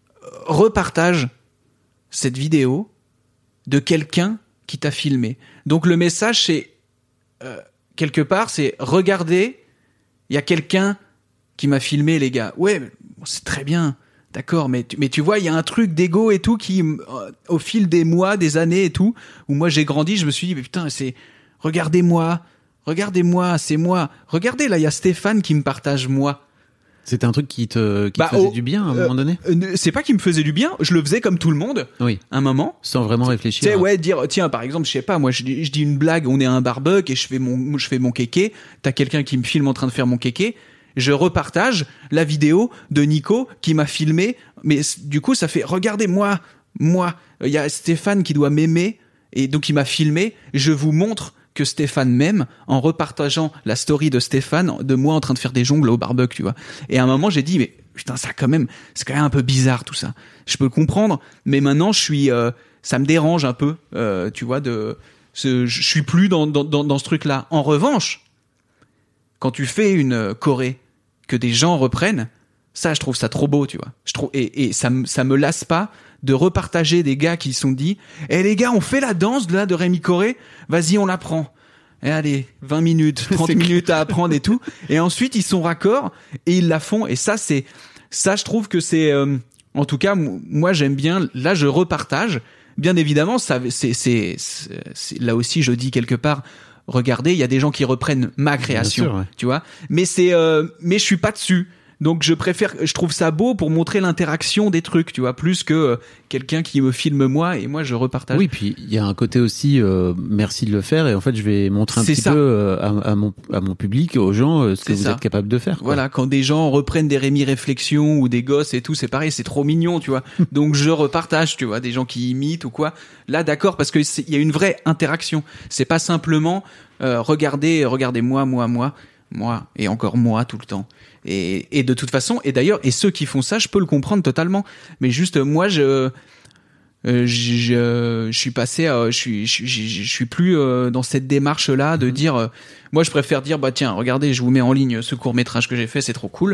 repartages cette vidéo de quelqu'un qui t'a filmé. Donc le message c'est euh, quelque part c'est regardez, il y a quelqu'un qui m'a filmé les gars. Ouais, c'est très bien. D'accord, mais tu, mais tu vois, il y a un truc d'ego et tout qui, euh, au fil des mois, des années et tout, où moi j'ai grandi, je me suis dit, mais putain, c'est, regardez-moi, regardez-moi, c'est moi. Regardez, là, il y a Stéphane qui me partage moi. C'était un truc qui te, qui bah, te faisait oh, du bien à un euh, moment donné? euh, C'est pas qui me faisait du bien, je le faisais comme tout le monde. Oui. Un moment. Sans vraiment réfléchir. Tu sais, ouais, dire, tiens, par exemple, je sais pas, moi, je, dis- je dis une blague, on est à un barbecue et je fais mon, je fais mon kéké, t'as quelqu'un qui me filme en train de faire mon kéké, je repartage la vidéo de Nico qui m'a filmé, mais du coup ça fait regardez moi, moi, il y a Stéphane qui doit m'aimer et donc il m'a filmé, je vous montre que Stéphane m'aime en repartageant la story de Stéphane de moi en train de faire des jongles au barbecue, tu vois. Et à un moment j'ai dit mais putain ça quand même, c'est quand même un peu bizarre tout ça. Je peux le comprendre, mais maintenant je suis, euh, ça me dérange un peu, euh, tu vois, de, ce, je suis plus dans dans dans, dans ce truc là. En revanche, quand tu fais une choré, que des gens reprennent, ça, je trouve ça trop beau, tu vois. Je trouve, et, et ça, me- ça me lasse pas de repartager des gars qui se sont dit, eh les gars, on fait la danse là de Rémi Coré, vas-y, on l'apprend. Et allez, vingt minutes, trente minutes à apprendre et tout. Et ensuite, ils sont raccords et ils la font. Et ça, c'est, ça, je trouve que c'est, euh, en tout cas, m- moi, j'aime bien. Là, je repartage. Bien évidemment, ça, c'est, c'est, c'est, c'est- là aussi, je dis quelque part, regardez, il y a des gens qui reprennent ma création, sûr, ouais. tu vois. Mais c'est, euh, mais je suis pas dessus. Donc je préfère, je trouve ça beau pour montrer l'interaction des trucs, tu vois, plus que euh, quelqu'un qui me filme moi et moi je repartage. Oui, puis il y a un côté aussi, euh, merci de le faire, et en fait je vais montrer un C'est petit ça. peu euh, à, à mon, à mon public, aux gens, euh, ce que C'est vous ça. êtes capable de faire. Quoi. Voilà, quand des gens reprennent des Rémi Réflexions ou des gosses et tout, c'est pareil, c'est trop mignon, tu vois. Donc je repartage, tu vois, des gens qui imitent ou quoi. Là, d'accord, parce que c'est- il y a une vraie interaction. C'est pas simplement euh, regardez, regardez moi, moi, moi, moi et encore moi tout le temps. Et, et de toute façon, et d'ailleurs, et ceux qui font ça, je peux le comprendre totalement. Mais juste, moi, je Euh, je, je, je suis passé, euh, je suis, je, je, je suis plus euh, dans cette démarche-là de dire, euh, moi, je préfère dire, bah tiens, regardez, je vous mets en ligne ce court métrage que j'ai fait, c'est trop cool.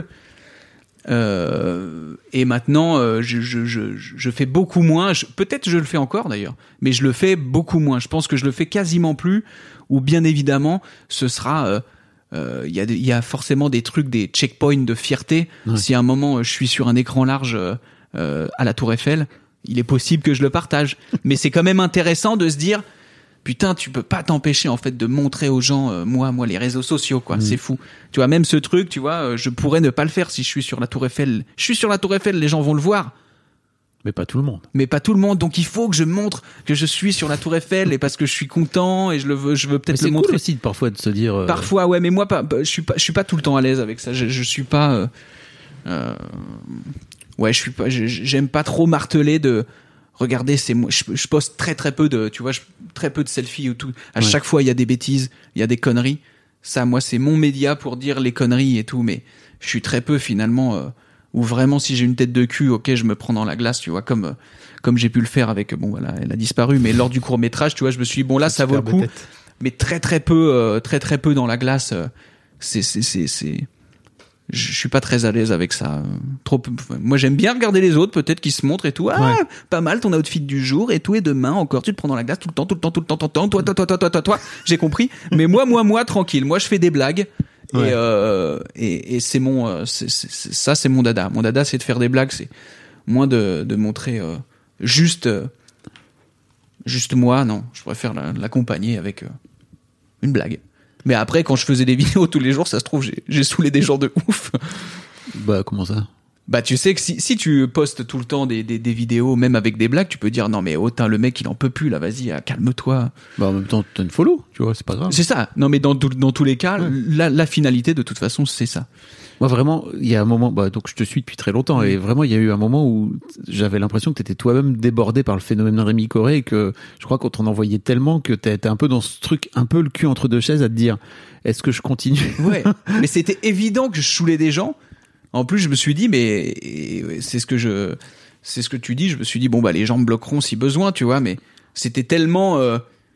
Euh, et maintenant, euh, je, je, je, je fais beaucoup moins. Je, peut-être je le fais encore d'ailleurs, mais je le fais beaucoup moins. Je pense que je le fais quasiment plus. Ou bien évidemment, ce sera. Euh, euh, il y a, il y a forcément des trucs, des checkpoints de fierté. Ouais. Si à un moment je suis sur un écran large euh, euh, à la Tour Eiffel, il est possible que je le partage. Mais c'est quand même intéressant de se dire, putain, tu peux pas t'empêcher en fait de montrer aux gens, euh, moi, moi, les réseaux sociaux, quoi. Mmh. C'est fou. Tu vois, même ce truc, tu vois, euh, je pourrais ne pas le faire si je suis sur la Tour Eiffel. Je suis sur la Tour Eiffel, les gens vont le voir. Mais pas tout le monde. Mais pas tout le monde, donc il faut que je montre que je suis sur la Tour Eiffel et parce que je suis content et je le veux, je veux Mais peut-être c'est le cool montrer. aussi de, parfois de se dire. euh, Parfois, ouais, mais moi, pas, pas- je suis pas, je suis pas tout le temps à l'aise avec ça. Je, je suis pas, euh, euh, ouais, je suis pas, je- j'aime pas trop marteler de. Regardez, c'est moi. Je, je poste très très peu de, tu vois, je- très peu de selfies ou tout. À Ouais. chaque fois, il y a des bêtises, il y a des conneries. Ça, moi, c'est mon média pour dire les conneries et tout, mais je suis très peu finalement. Euh, ou vraiment, si j'ai une tête de cul, ok, je me prends dans la glace, tu vois, comme euh, comme j'ai pu le faire avec. Bon, voilà, elle a disparu, mais lors du courts métrage, tu vois, je me suis dit, bon là, ça vaut le superbe coup. tête. Mais très très peu, euh, très très peu dans la glace. euh, c'est c'est c'est c'est. Je suis pas très à l'aise avec ça. euh, Trop. peu- enfin, moi, j'aime bien regarder les autres, peut-être qui se montrent et tout. Ah, Ouais. pas mal ton outfit du jour et tout. Et demain encore, tu te prends dans la glace tout le temps, tout le temps, tout le temps, tout le temps. Toi, toi, toi, toi, toi, toi, toi. J'ai compris. Mais moi, moi, moi, tranquille. Moi, je fais des blagues. Ouais. Et, euh, et et c'est mon, euh, c'est, c'est, c'est- ça, c'est mon dada. Mon dada, c'est de faire des blagues. C'est moins de de montrer euh, juste. euh, Juste moi, non. Je préfère la- l'accompagner avec euh, une blague. Mais après, quand je faisais des vidéos tous les jours, ça se trouve, j'ai, j'ai saoulé des gens de ouf. Bah, comment ça? Bah, tu sais que si, si tu postes tout le temps des, des, des vidéos, même avec des blagues, tu peux dire non, mais oh, tain, le mec, il en peut plus, là, vas-y, ah, calme-toi. Bah, en même temps, t'as une follow, tu vois, c'est pas grave. C'est ça. Non, mais dans, tout- dans tous les cas, Ouais. la, la finalité, de toute façon, c'est ça. Moi, vraiment, il y a un moment, bah, donc je te suis depuis très longtemps, et vraiment, il y a eu un moment où j'avais l'impression que t'étais toi-même débordé par le phénomène de Rémi Coré, et que je crois qu'on t'en envoyait tellement que t'étais un peu dans ce truc, un peu le cul entre deux chaises à te dire, est-ce que je continue? Ouais. Mais c'était évident que je saoulais des gens. En plus, je me suis dit, mais et c'est ce que je, c'est ce que tu dis. Je me suis dit, bon bah les gens me bloqueront si besoin, tu vois. Mais c'était tellement, euh,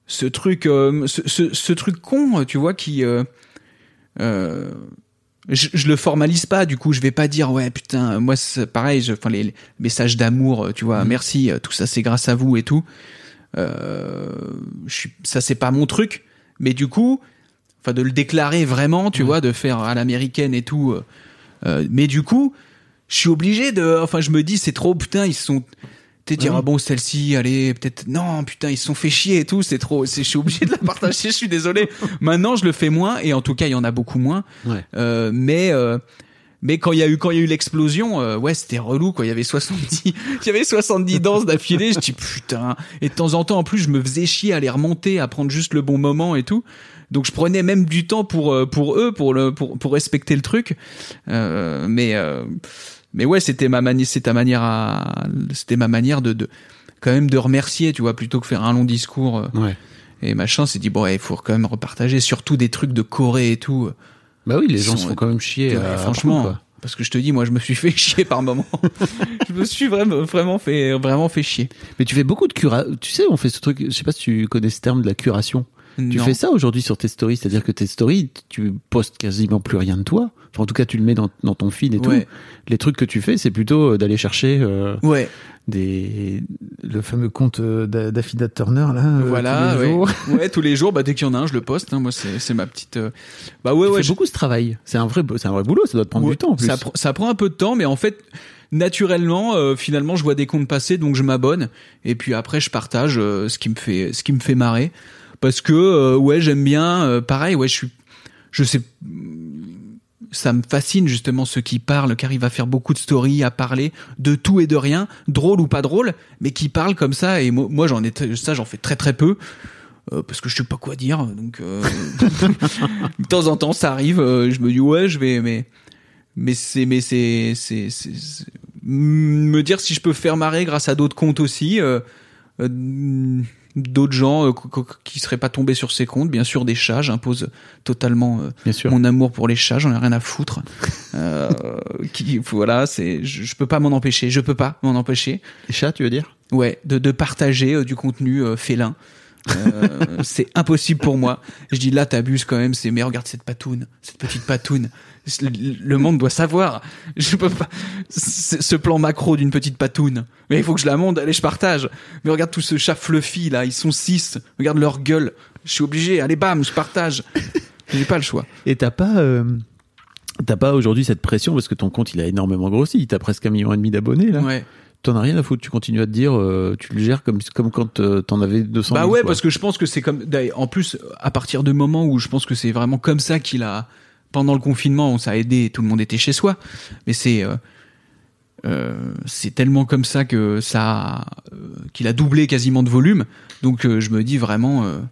ce truc, euh, ce, ce, ce truc con, tu vois, qui, euh, euh, je, je le formalise pas. Du coup, je vais pas dire ouais putain, moi c'est pareil. Je, enfin les, les messages d'amour, tu vois, mmh. merci, tout ça c'est grâce à vous et tout. Euh, je suis, ça c'est pas mon truc. Mais du coup, enfin de le déclarer vraiment, tu mmh. vois, de faire à l'américaine et tout. Euh, mais du coup, je suis obligé de, enfin je me dis c'est trop putain ils sont. Tu dire, ah bon, celle-ci, allez, peut-être, non, putain, ils se sont fait chier et tout, c'est trop, c'est, je suis obligé de la partager, je suis désolé. Maintenant, je le fais moins, et en tout cas, il y en a beaucoup moins. Ouais. Euh, mais, euh, mais quand il y a eu, quand il y a eu l'explosion, euh, ouais, c'était relou, quoi. Il y avait soixante-dix, il y avait soixante-dix danses d'affilée, je dis, putain. Et de temps en temps, en plus, je me faisais chier à les remonter, à prendre juste le bon moment et tout. Donc, je prenais même du temps pour, pour eux, pour le, pour, pour respecter le truc. Euh, mais, euh, Mais ouais, c'était ma manière, c'était ta manière à, c'était ma manière de, de, quand même de remercier, tu vois, plutôt que faire un long discours. Ouais. Et machin, c'est dit bon, il ouais, faut quand même repartager, surtout des trucs de Corée et tout. Bah oui, les gens sont, se font quand même chier. Ouais, franchement, coup, parce que je te dis, moi, je me suis fait chier par moment. je me suis vraiment, vraiment fait, vraiment fait chier. Mais tu fais beaucoup de cura, tu sais, on fait ce truc, je sais pas si tu connais ce terme de la curation. Non. Tu fais ça aujourd'hui sur tes stories, c'est-à-dire que tes stories, tu postes quasiment plus rien de toi. Enfin, en tout cas, tu le mets dans, dans ton feed et ouais. tout. Les trucs que tu fais, c'est plutôt d'aller chercher euh, ouais. des le fameux compte d'Affida Turner là. Voilà, tous les ouais. jours. ouais, tous les jours. Bah dès qu'il y en a un, je le poste. Hein. Moi, c'est c'est ma petite. Euh... Bah ouais, tu ouais. fais je... beaucoup ce travail. C'est un vrai, c'est un vrai boulot. Ça doit te prendre ouais, du temps en plus. Ça, pr- ça prend un peu de temps, mais en fait. Naturellement, euh, finalement, je vois des comptes passer, donc je m'abonne. Et puis après, je partage euh, ce qui me fait, ce qui me fait marrer, parce que euh, ouais, j'aime bien. Euh, pareil, ouais, je suis, je sais, ça me fascine justement ceux qui parlent, qui arrivent à faire beaucoup de stories, à parler de tout et de rien, drôle ou pas drôle, mais qui parlent comme ça. Et moi, moi j'en ai, ça, j'en fais très très peu. Euh, parce que je sais pas quoi dire. Donc euh, de temps en temps, ça arrive. Euh, je me dis ouais, je vais, mais. Mais c'est, mais c'est, c'est, c'est, c'est, me dire si je peux faire marrer grâce à d'autres comptes aussi, euh, euh, d'autres gens euh, qui seraient pas tombés sur ces comptes. Bien sûr, des chats, j'impose totalement euh, mon amour pour les chats, j'en ai rien à foutre. euh, qui, voilà, c'est, je, je peux pas m'en empêcher, je peux pas m'en empêcher. Les chats, tu veux dire? Ouais, de, de partager euh, du contenu euh, félin. euh, c'est impossible pour moi. Je dis là, t'abuses quand même. C'est mais regarde cette patoune, cette petite patoune. Le monde doit savoir. Je peux pas. Ce plan macro d'une petite patoune. Mais il faut que je la monte. Allez, je partage. Mais regarde tout ce chat fluffy là. Ils sont six. Regarde leur gueule. Je suis obligé. Allez, bam, je partage. J'ai pas le choix. Et t'as pas, euh, t'as pas aujourd'hui cette pression parce que ton compte il a énormément grossi. T'as presque un million et demi d'abonnés là. Ouais. T'en as rien à foutre, tu continues à te dire, euh, tu le gères comme, comme quand euh, t'en avais deux cents. Bah ouais, quoi. Parce que je pense que c'est comme, en plus, à partir du moment où je pense que c'est vraiment comme ça qu'il a, pendant le confinement, ça a aidé, tout le monde était chez soi, mais c'est, euh, euh, c'est tellement comme ça que ça, euh, qu'il a doublé quasiment de volume, donc euh, je me dis vraiment, euh,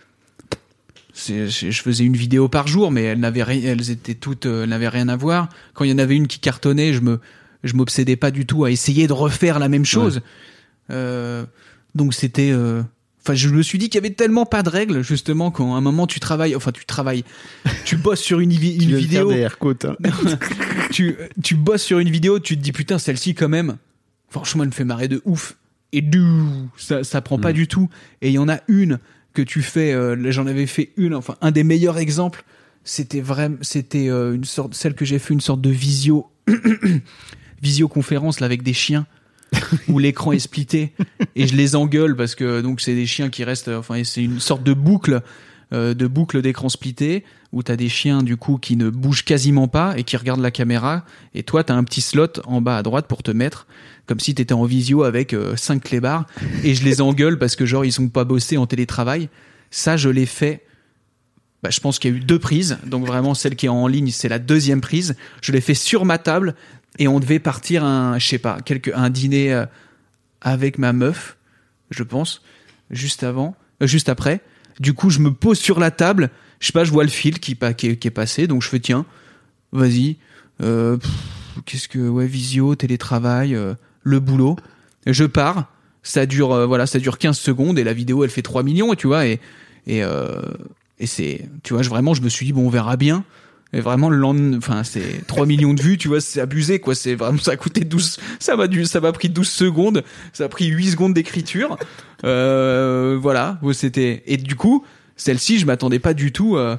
c'est, je faisais une vidéo par jour, mais elles n'avaient rien, elles étaient toutes, euh, elles n'avaient rien à voir. Quand il y en avait une qui cartonnait, je me, je m'obsédais pas du tout à essayer de refaire la même chose. Ouais. Euh, donc c'était, euh, enfin, je me suis dit qu'il y avait tellement pas de règles, justement, quand à un moment tu travailles, enfin tu travailles, tu bosses sur une, vi- une tu vidéo, faire des air quotes, hein. tu, tu bosses sur une vidéo, tu te dis putain celle-ci quand même, franchement elle me fait marrer de ouf, et dou, ça, ça prend mmh. pas du tout. Et il y en a une que tu fais, euh, j'en avais fait une, enfin un des meilleurs exemples, c'était vraiment, c'était euh, une sorte, celle que j'ai fait une sorte de visio. visioconférence là avec des chiens où l'écran est splitté et je les engueule parce que donc c'est des chiens qui restent, enfin c'est une sorte de boucle euh, de boucle d'écran splitté où t'as des chiens du coup qui ne bougent quasiment pas et qui regardent la caméra, et toi t'as un petit slot en bas à droite pour te mettre comme si t'étais en visio avec euh, cinq clébards, et je les engueule parce que genre ils sont pas bossés en télétravail. Ça je l'ai fait. Bah, je pense qu'il y a eu deux prises, donc vraiment celle qui est en ligne c'est la deuxième prise. Je l'ai fait sur ma table. Et on devait partir un, je sais pas, quelque, un dîner euh, avec ma meuf, je pense, juste avant, euh, juste après. Du coup, je me pose sur la table, je sais pas, je vois le fil qui, qui, est, qui est passé, donc je fais tiens, vas-y, euh, pff, qu'est-ce que, ouais, visio, télétravail, euh, le boulot. Je pars, ça dure, euh, voilà, ça dure quinze secondes et la vidéo elle fait trois millions, et tu vois, et, et, euh, et c'est, tu vois, je, vraiment, je me suis dit bon, on verra bien. Et vraiment le lendemain, enfin c'est trois millions de vues, tu vois, c'est abusé quoi, c'est vraiment ça a coûté douze ça m'a dû ça m'a pris douze secondes, ça a pris huit secondes d'écriture. Euh voilà, c'était et du coup, celle-ci, je m'attendais pas du tout euh,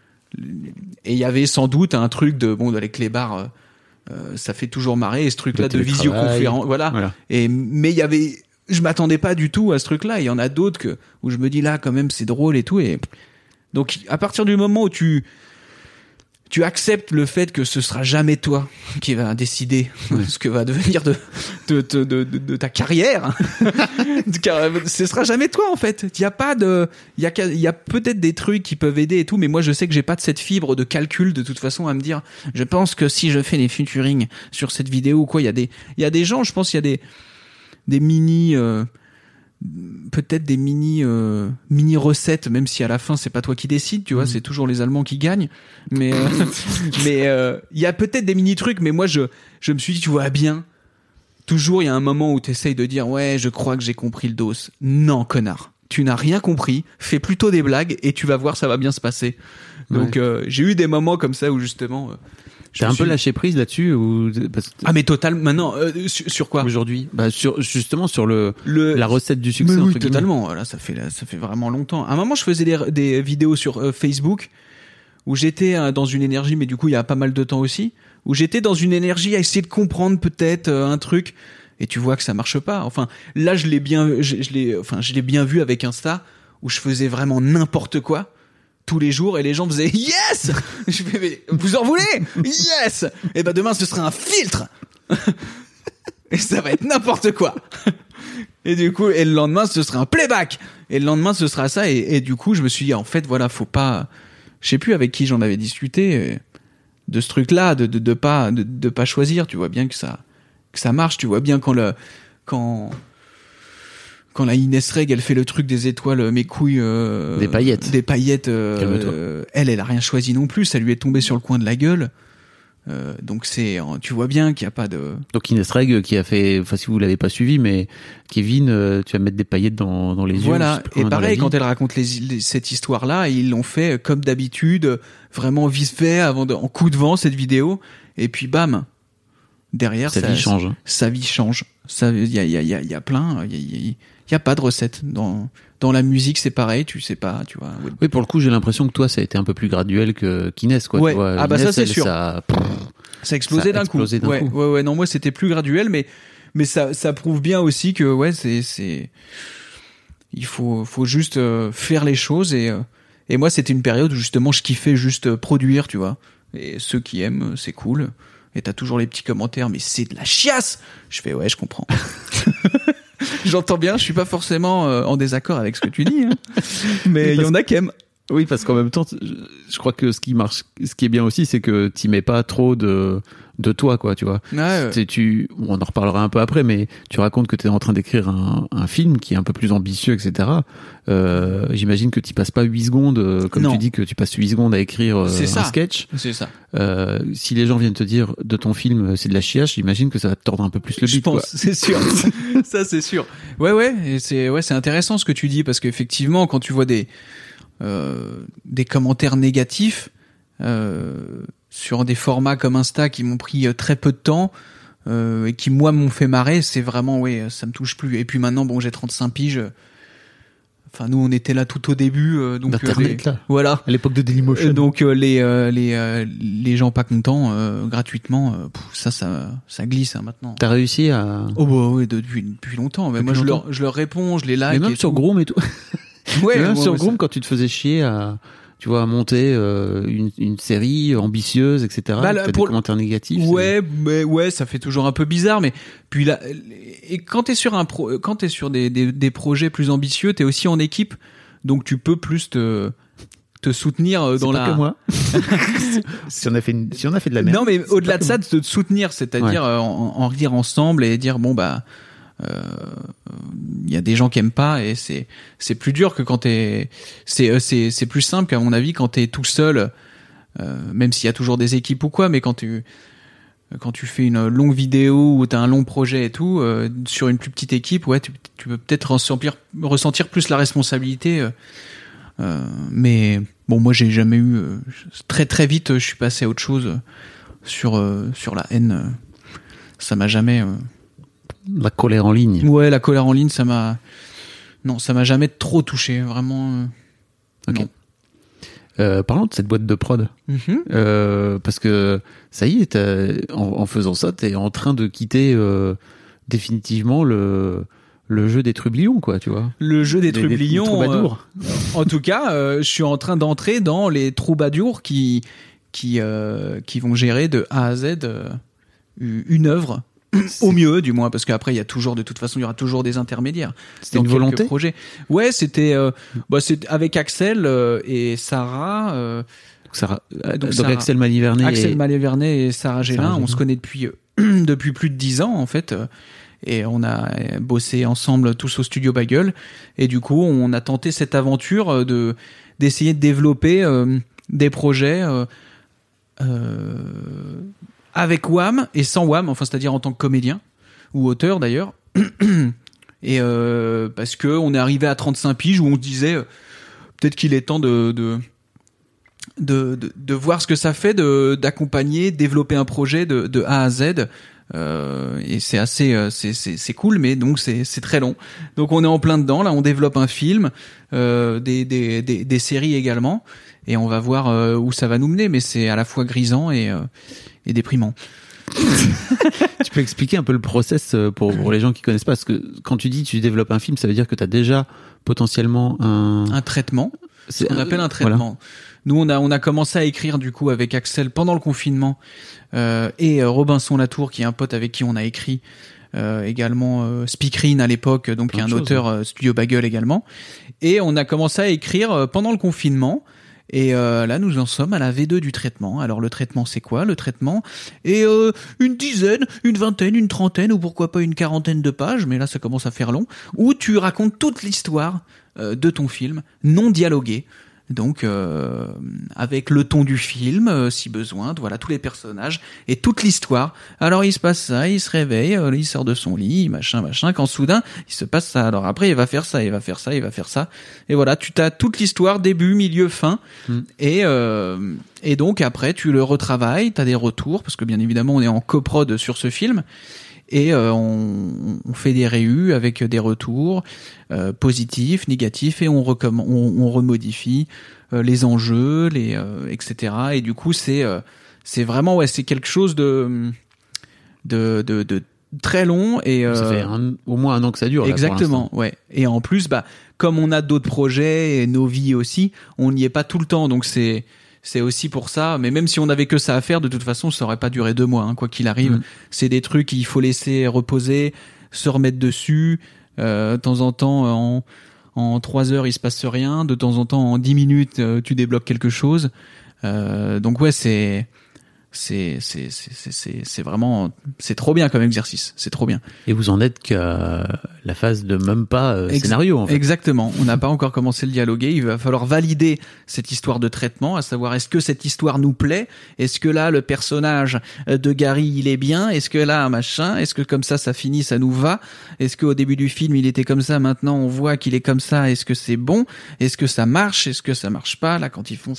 et il y avait sans doute un truc de bon dans les clébards euh, euh, ça fait toujours marrer et ce truc là de visioconférence, voilà. voilà. Et mais il y avait je m'attendais pas du tout à ce truc là, il y en a d'autres que où je me dis là quand même c'est drôle et tout et donc à partir du moment où tu tu acceptes le fait que ce sera jamais toi qui va décider ouais. ce que va devenir de de de de, de, de ta carrière. Ce sera jamais toi en fait. Il y a pas de il y a il y a peut-être des trucs qui peuvent aider et tout, mais moi je sais que j'ai pas de cette fibre de calcul de toute façon à me dire je pense que si je fais les featuring sur cette vidéo ou quoi, il y a des il y a des gens, je pense il y a des des mini euh, peut-être des mini euh, mini recettes, même si à la fin c'est pas toi qui décides, tu vois, mmh. c'est toujours les Allemands qui gagnent, mais euh, mais il euh, y a peut-être des mini trucs, mais moi je je me suis dit tu vois bien, toujours il y a un moment où t'essayes de dire ouais je crois que j'ai compris le dos. Non connard, tu n'as rien compris, fais plutôt des blagues et tu vas voir ça va bien se passer. Donc ouais. euh, j'ai eu des moments comme ça où justement euh, T'as un suis... peu lâché prise là-dessus ou ah mais total maintenant euh, sur, sur quoi aujourd'hui bah sur justement sur le, le... la recette du succès mais oui entre totalement là ça fait ça fait vraiment longtemps. À un moment je faisais des des vidéos sur euh, Facebook où j'étais euh, dans une énergie mais du coup il y a pas mal de temps aussi où j'étais dans une énergie à essayer de comprendre peut-être euh, un truc et tu vois que ça marche pas. Enfin là je l'ai bien je, je l'ai enfin je l'ai bien vu avec Insta où je faisais vraiment n'importe quoi tous les jours et les gens faisaient yes. Je fais mais vous en voulez yes. Et ben demain ce sera un filtre et ça va être n'importe quoi et du coup et le lendemain ce sera un playback et le lendemain ce sera ça et, et du coup je me suis dit en fait voilà faut pas je sais plus avec qui j'en avais discuté de ce truc là de de, de pas de, de pas choisir, tu vois bien que ça que ça marche, tu vois bien quand le quand quand la Inès Reg elle fait le truc des étoiles mes couilles euh, des paillettes des paillettes euh, euh, elle elle a rien choisi non plus, ça lui est tombé sur le coin de la gueule euh, donc c'est tu vois bien qu'il y a pas de donc Inès Reg qui a fait enfin si vous l'avez pas suivi mais Kevin euh, tu vas mettre des paillettes dans dans les yeux voilà et pareil quand elle raconte les, les, cette histoire là ils l'ont fait comme d'habitude vraiment vite fait avant de, en coup de vent cette vidéo et puis bam derrière sa ça, vie change sa vie change ça il y a il y a il y a, y a plein il y a, y a il y a pas de recette dans dans la musique, c'est pareil, tu sais pas, tu vois. Ouais. Oui, pour le coup, j'ai l'impression que toi ça a été un peu plus graduel que qu'Inès quoi, ouais. tu vois. Ah bah Inès, ça c'est elle, sûr. Ça, ça a explosé d'un coup. d'un ouais, coup. ouais ouais non, moi c'était plus graduel mais mais ça ça prouve bien aussi que ouais, c'est c'est il faut faut juste euh, faire les choses et euh, et moi c'était une période où justement je kiffais juste euh, produire, tu vois. Et ceux qui aiment, c'est cool. Et t'as toujours les petits commentaires mais c'est de la chiasse. Je fais ouais, je comprends. J'entends bien, je suis pas forcément euh, en désaccord avec ce que tu dis, hein. Mais il y en a qui aiment. Oui, parce qu'en même temps, je crois que ce qui marche, ce qui est bien aussi, c'est que t'y mets pas trop de de toi, quoi, tu vois. Ouais, ouais. Tu, on en reparlera un peu après, mais tu racontes que t'es en train d'écrire un, un film qui est un peu plus ambitieux, et cetera. Euh, j'imagine que tu passes pas huit secondes, comme non. tu dis que tu passes huit secondes à écrire euh, un sketch. C'est ça. Euh, si les gens viennent te dire de ton film, c'est de la chiache, j'imagine que ça va te tordre un peu plus le bide. Je pense, quoi. C'est sûr. Ça, c'est sûr. Ouais, ouais. Et c'est, ouais, c'est intéressant ce que tu dis parce qu'effectivement, quand tu vois des euh, des commentaires négatifs. Euh, sur des formats comme Insta qui m'ont pris très peu de temps euh, et qui moi m'ont fait marrer, c'est vraiment ouais, ça me touche plus. Et puis maintenant bon, j'ai trente-cinq piges. Enfin nous on était là tout au début euh, donc Internet, les, là. Voilà, à l'époque de Dailymotion. Euh, donc euh, les euh, les euh, les gens pas contents euh, gratuitement euh, pff, ça ça ça glisse hein, maintenant. T'as réussi à Oh bah oui, depuis depuis longtemps, mais depuis moi longtemps. je leur je leur réponds, je les like. Mais même sur Groom et tout. Ouais, même ouais, sur ouais, Groom ça... quand tu te faisais chier à tu vois, à monter euh, une, une série ambitieuse, et cetera. Bah, là, t'as pour... des commentaires négatifs. Ouais, mais ouais, ça fait toujours un peu bizarre. Mais puis là, et quand t'es sur un pro, quand t'es sur des, des des projets plus ambitieux, t'es aussi en équipe, donc tu peux plus te te soutenir dans c'est la. Pas que moi. si on a fait une, si on a fait de la merde. Non, mais au-delà de ça, de te soutenir, c'est-à-dire ouais. en, en rire ensemble et dire bon bah. Il euh, y a des gens qui aiment pas et c'est c'est plus dur que quand t'es c'est c'est c'est plus simple qu'à mon avis quand t'es tout seul euh, même s'il y a toujours des équipes ou quoi mais quand tu quand tu fais une longue vidéo ou t'as un long projet et tout euh, sur une plus petite équipe ouais tu, tu peux peut-être ressentir ressentir plus la responsabilité euh, Euh, mais bon, moi j'ai jamais eu euh, très très vite, je suis passé à autre chose euh, sur euh, sur la haine. Euh, ça m'a jamais. Euh... La colère en ligne. Ouais, la colère en ligne, ça m'a. Non, ça m'a jamais trop touché, vraiment. Euh... Ok. Non. Euh, parlons de cette boîte de prod. Mm-hmm. Euh, parce que ça y est, en, en faisant ça, t'es en train de quitter euh, définitivement le. Le jeu des trublions, quoi, tu vois. Le jeu des, des trublions. Des troubadours. Euh, en tout cas, euh, je suis en train d'entrer dans les troubadours qui qui euh, qui vont gérer de A à Z euh, une œuvre. Au mieux, du moins, parce qu'après, il y a toujours, de toute façon, il y aura toujours des intermédiaires. C'était une volonté. Projets. Ouais, c'était, euh, bah, c'est avec Axel euh, et Sarah. Euh, donc, Sarah, donc, donc Sarah, Axel Malivernet. Axel et... Malivernet et Sarah Gélin, Sarah Gélin. On se connaît depuis euh, depuis plus de dix ans, en fait. Euh, Et on a bossé ensemble tous au studio Bagel. Et du coup, on a tenté cette aventure de d'essayer de développer euh, des projets euh, euh, avec W A M et sans W A M, enfin c'est-à-dire en tant que comédien ou auteur d'ailleurs. Et euh, parce que on est arrivé à trente-cinq piges où on se disait euh, peut-être qu'il est temps de de, de de de voir ce que ça fait de d'accompagner, développer un projet de de A à Z. Euh, et c'est assez euh, c'est c'est c'est cool, mais donc c'est c'est très long. Donc on est en plein dedans là, on développe un film, euh, des des des des séries également, et on va voir euh, où ça va nous mener, mais c'est à la fois grisant et euh, et déprimant. Tu peux expliquer un peu le process pour, pour les gens qui connaissent pas, parce que quand tu dis tu développes un film, ça veut dire que tu as déjà potentiellement un un traitement, c'est ce qu'on appelle un traitement. Voilà. Nous, on a on a commencé à écrire du coup avec Axel pendant le confinement euh, et euh, Robinson Latour, qui est un pote avec qui on a écrit euh, également euh, Speakerine à l'époque, donc qui est un chose, auteur euh, Studio Bagel également. Et on a commencé à écrire euh, pendant le confinement. Et euh, là, nous en sommes à la V deux du traitement. Alors le traitement, c'est quoi? Le traitement est euh, une dizaine, une vingtaine, une trentaine, ou pourquoi pas une quarantaine de pages, mais là, ça commence à faire long, où tu racontes toute l'histoire euh, de ton film, non dialoguée. Donc euh, avec le ton du film euh, si besoin, voilà, tous les personnages et toute l'histoire. Alors il se passe ça, il se réveille, euh, il sort de son lit, machin machin, quand soudain il se passe ça. Alors après il va faire ça, il va faire ça, il va faire ça. Et voilà, tu t'as toute l'histoire, début, milieu, fin. Mm. Et euh, et donc après tu le retravailles, t'as des retours, parce que bien évidemment on est en coprod sur ce film. Et euh, on, on fait des réus avec des retours euh, positifs, négatifs, et on, recomm- on, on remodifie euh, les enjeux, les euh, et cetera. Et du coup, c'est euh, c'est vraiment ouais, c'est quelque chose de de de, de très long et euh, ça fait un, au moins un an que ça dure. Exactement, là, ouais. Et en plus, bah comme on a d'autres projets et nos vies aussi, on n'y est pas tout le temps, donc c'est C'est aussi pour ça, mais même si on avait que ça à faire, de toute façon, ça aurait pas duré deux mois, hein, quoi qu'il arrive. Mmh. C'est des trucs qu'il faut laisser reposer, se remettre dessus. Euh, de temps en temps, en, en trois heures, il se passe rien. De temps en temps, en dix minutes, euh, tu débloques quelque chose. Euh, donc ouais, c'est c'est c'est c'est c'est c'est vraiment c'est trop bien comme exercice. C'est trop bien. Et vous en êtes qu'à la phase de même pas euh, Ex- scénario en fait. Exactement. On n'a pas encore commencé le dialoguer. Il va falloir valider cette histoire de traitement, à savoir est-ce que cette histoire nous plaît, est-ce que là le personnage de Gary il est bien, est-ce que là machin, est-ce que comme ça ça finit, ça nous va, est-ce qu'au début du film il était comme ça, maintenant on voit qu'il est comme ça, est-ce que c'est bon, est-ce que ça marche, est-ce que ça marche pas là quand ils font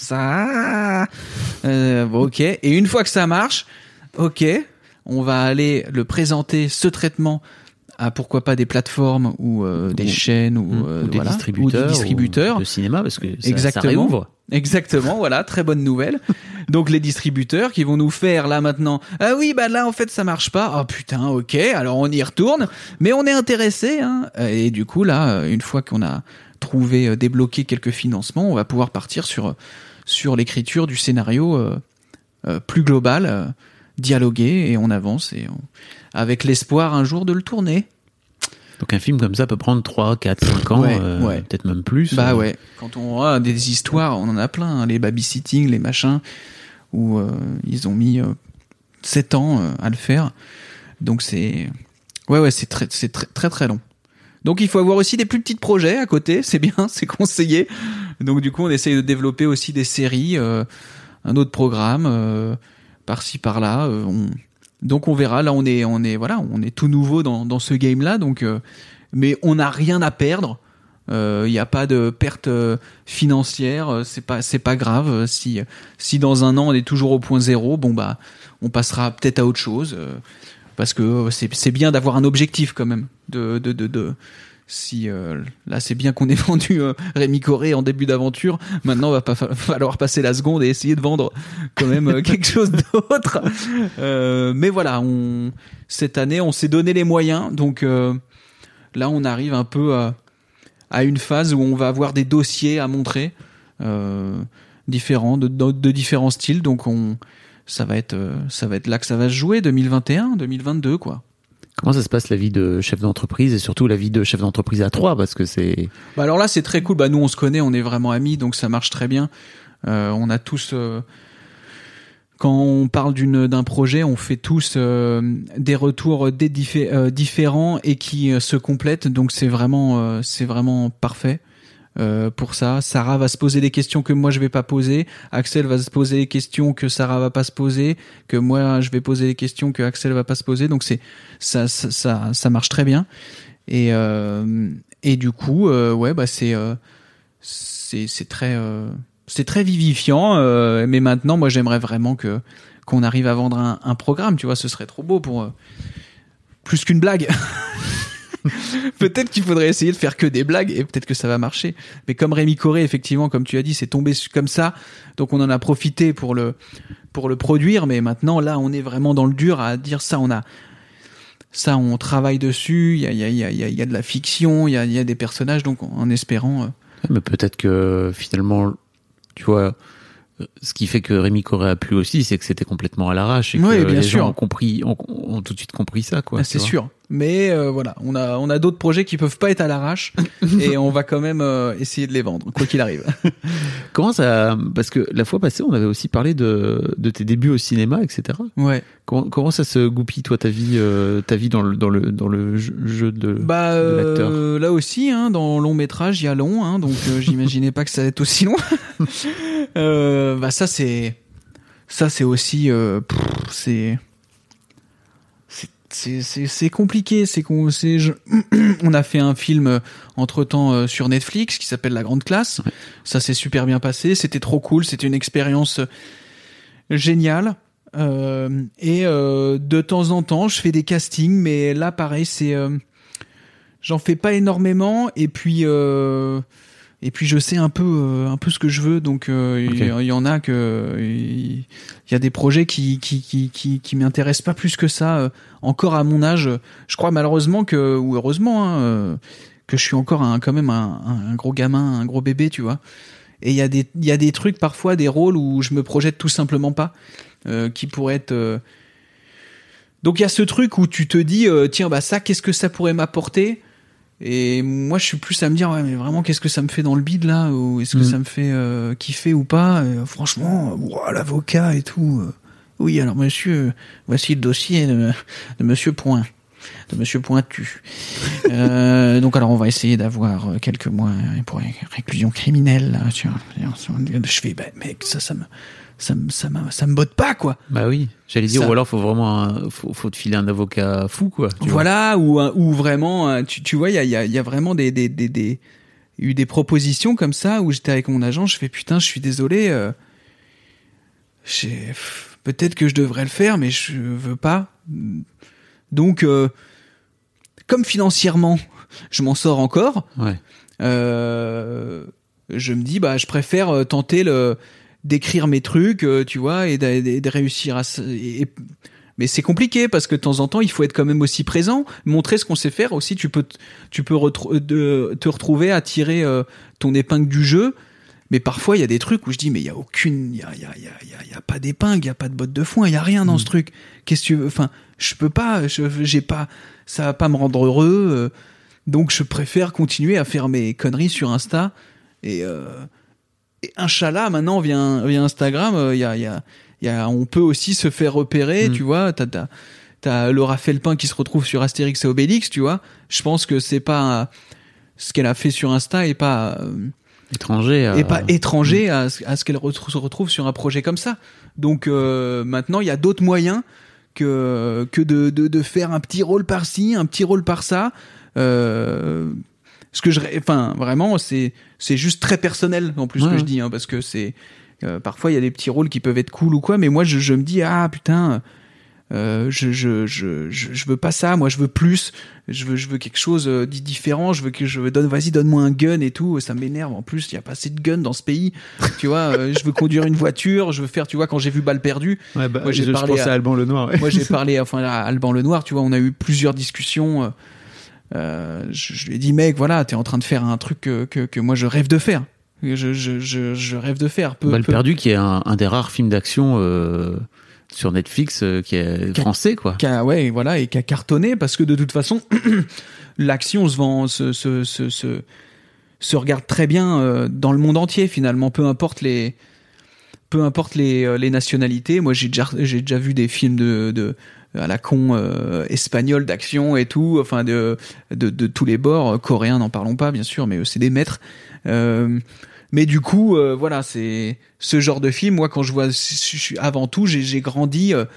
ça, euh, bon, ok. Et une fois que ça marche, ok, on va aller le présenter ce traitement à pourquoi pas des plateformes ou euh, des ou, chaînes ou, euh, ou, des voilà, distributeurs, ou des distributeurs ou de cinéma parce que ça, exactement, ça réouvre. Exactement, voilà, très bonne nouvelle. Donc les distributeurs qui vont nous faire là maintenant, ah oui bah là en fait ça marche pas, oh putain ok, alors on y retourne, mais on est intéressé, hein. Et du coup là, une fois qu'on a trouvé, débloqué quelques financements, on va pouvoir partir sur sur l'écriture du scénario euh, euh, plus global, euh, dialogué, et on avance et on... avec l'espoir un jour de le tourner. Donc un film comme ça peut prendre trois, quatre, cinq ans, ouais, euh, ouais. peut-être même plus. Bah euh... ouais, quand on a des histoires, on en a plein, hein, les babysitting, les machins, où euh, ils ont mis euh, sept ans euh, à le faire. Donc c'est ouais ouais, c'est très c'est très très très long. Donc il faut avoir aussi des plus petits projets à côté, c'est bien, c'est conseillé. Donc du coup, on essaye de développer aussi des séries, euh, un autre programme euh, par-ci par-là, euh, on donc on verra. Là, on est, on est, voilà, on est tout nouveau dans dans ce game-là. Donc, euh, mais on n'a rien à perdre. Il euh, n'y a pas de perte euh, financière, c'est pas c'est pas grave. Si si dans un an on est toujours au point zéro, bon bah on passera peut-être à autre chose euh, parce que c'est c'est bien d'avoir un objectif quand même. De de de, de si euh, là c'est bien qu'on ait vendu euh, Rémi Coré en début d'aventure. Maintenant va pas fa- falloir passer la seconde et essayer de vendre quand même euh, quelque chose d'autre. Euh, mais voilà, on cette année on s'est donné les moyens, donc euh, là on arrive un peu à à une phase où on va avoir des dossiers à montrer euh, différents de, de, de différents styles, donc on ça va être euh, ça va être là que ça va se jouer deux mille vingt et un deux mille vingt-deux quoi. Comment ça se passe la vie de chef d'entreprise et surtout la vie de chef d'entreprise à trois, parce que c'est bah alors là c'est très cool, bah nous on se connaît, on est vraiment amis, donc ça marche très bien. Euh, on a tous euh, quand on parle d'une, d'un projet, on fait tous euh, des retours des diffé- euh, différents et qui euh, se complètent. Donc c'est vraiment, euh, c'est vraiment parfait euh, pour ça. Sarah va se poser des questions que moi je vais pas poser. Axel va se poser des questions que Sarah va pas se poser. Que moi je vais poser des questions que Axel va pas se poser. Donc c'est ça, ça, ça, ça marche très bien. Et euh, et du coup, euh, ouais, bah c'est euh, c'est c'est très euh, c'est très vivifiant, euh, mais maintenant, moi, j'aimerais vraiment que qu'on arrive à vendre un, un programme, tu vois, ce serait trop beau pour euh, plus qu'une blague. Peut-être qu'il faudrait essayer de faire que des blagues et peut-être que ça va marcher. Mais comme Rémi Coré, effectivement, comme tu as dit, c'est tombé comme ça, donc on en a profité pour le pour le produire. Mais maintenant, là, on est vraiment dans le dur à dire ça. On a ça, on travaille dessus. Il y a il y a il y a il y a de la fiction, il y a il y a des personnages, donc en espérant. Euh... Mais peut-être que finalement. Tu vois, ce qui fait que Rémi Coré a plu aussi, c'est que c'était complètement à l'arrache et oui, que bien les sûr. gens ont compris, ont, ont tout de suite compris ça, quoi. Ah, c'est sûr. Mais euh, voilà, on a on a d'autres projets qui peuvent pas être à l'arrache et on va quand même euh, essayer de les vendre, quoi qu'il arrive. Comment ça? Parce que la fois passée, on avait aussi parlé de de tes débuts au cinéma, et cetera. Ouais. Comment comment ça se goupille, toi, ta vie, euh, ta vie dans le dans le dans le jeu de, bah, de l'acteur? Euh, là aussi, hein, dans long métrage, il y a long, hein, donc euh, j'imaginais pas que ça allait être aussi long. euh, bah ça c'est ça c'est aussi euh, pff, c'est C'est, c'est, c'est compliqué, c'est qu'on, c'est, je... on a fait un film entre temps euh, sur Netflix qui s'appelle La Grande Classe. Ouais. Ça s'est super bien passé, c'était trop cool, c'était une expérience géniale. Euh, et euh, de temps en temps, je fais des castings, mais là, pareil, c'est, euh, j'en fais pas énormément. Et puis, euh, et puis, je sais un peu, euh, un peu ce que je veux. Donc, euh, okay. il y, y en a que, il y a des projets qui, qui, qui, qui, qui m'intéressent pas plus que ça. Euh, encore à mon âge, je crois malheureusement que, ou heureusement, hein, euh, que je suis encore un, quand même un, un gros gamin, un gros bébé, tu vois. Et il y a des, il y a des trucs parfois, des rôles où je me projette tout simplement pas, euh, qui pourraient être. Euh... Donc il y a ce truc où tu te dis, euh, tiens, bah ça, qu'est-ce que ça pourrait m'apporter? Et moi, je suis plus à me dire, ouais, mais vraiment, qu'est-ce que ça me fait dans le bide là, ou est-ce que mmh. ça me fait euh, kiffer ou pas? euh, Franchement, wow, l'avocat et tout. Euh... Oui, alors monsieur, voici le dossier de, de monsieur Point, de monsieur Pointu. euh, donc alors on va essayer d'avoir quelques mois pour réclusion criminelle. Là, tu vois. Je fais, bah, mec, ça, ça me, ça me, ça me, ça me botte pas, quoi. Bah oui, j'allais dire, ça... ou alors faut vraiment, un, faut, faut te filer un avocat fou, quoi. Voilà, ou, ou vraiment, tu, tu vois, il y a, il y a, il y a vraiment des, des, des, des, eu des propositions comme ça où j'étais avec mon agent, je fais putain, je suis désolé, euh, j'ai peut-être que je devrais le faire, mais je veux pas. Donc, euh, comme financièrement, je m'en sors encore. Ouais. Euh, je me dis, bah, je préfère tenter le d'écrire mes trucs, euh, tu vois, et de, de, de réussir à. Et, et, mais c'est compliqué parce que de temps en temps, il faut être quand même aussi présent, montrer ce qu'on sait faire. Aussi, tu peux, tu peux retr- de, te retrouver à tirer euh, ton épingle du jeu. Mais parfois, il y a des trucs où je dis, mais il y a aucune, il y a, il y a, il y a, il y a pas d'épingle, il y a pas de botte de foin, il y a rien dans mmh. ce truc. Qu'est-ce que tu veux? Enfin, je peux pas, je, j'ai pas, ça va pas me rendre heureux. Euh, donc, je préfère continuer à faire mes conneries sur Insta. Et, euh, et Inch'Allah, maintenant, via, via Instagram, il euh, y a, il y a, il y a, on peut aussi se faire repérer, mmh. tu vois. T'as, t'as, t'as Laura Felpin qui se retrouve sur Astérix et Obélix, tu vois. Je pense que c'est pas ce qu'elle a fait sur Insta et pas. Euh, étranger à... et pas étranger à, à ce qu'elle retrouve, se retrouve sur un projet comme ça. Donc euh, maintenant il y a d'autres moyens que que de, de de faire un petit rôle par-ci, un petit rôle par-ça. Euh, ce que je, enfin, vraiment, c'est, c'est juste très personnel, en plus, ouais, ce que ouais. je dis, hein, parce que c'est, euh, parfois, il y a des petits rôles qui peuvent être cool ou quoi, mais moi, je, je me dis, ah, putain, euh, je, je, je, je, je veux pas ça, moi, je veux plus, je veux, je veux quelque chose de différent, je veux que je veux, donne, vas-y, donne-moi un gun et tout, ça m'énerve, en plus, il y a pas assez de guns dans ce pays, tu vois, euh, je veux conduire une voiture, je veux faire, tu vois, quand j'ai vu Balle perdue, Ouais, bah, moi, j'ai je, parlé je pense à, à- à Alban Lenoir. Ouais. moi, j'ai parlé, enfin, à Alban Lenoir, tu vois, on a eu plusieurs discussions. Euh, euh, je, je lui ai dit, mec, voilà, t'es en train de faire un truc que, que, que moi je rêve de faire. Je, je, je, je rêve de faire. Peu, Balle peu- perdue, qui est un, un des rares films d'action euh, sur Netflix euh, qui est Qui a- français, quoi. qui a- ouais, voilà, et qui a cartonné parce que de toute façon, l'action se vend, se, se, se, se, se regarde très bien euh, dans le monde entier finalement, peu importe les, peu importe les, euh, les nationalités. Moi, j'ai déjà, j'ai déjà vu des films de, de à la con euh, espagnol d'action et tout, enfin de, de, de tous les bords, coréens n'en parlons pas bien sûr, mais eux, c'est des maîtres. Euh, mais du coup, euh, voilà, c'est ce genre de film. Moi, quand je vois, je suis avant tout, j'ai, j'ai grandi euh,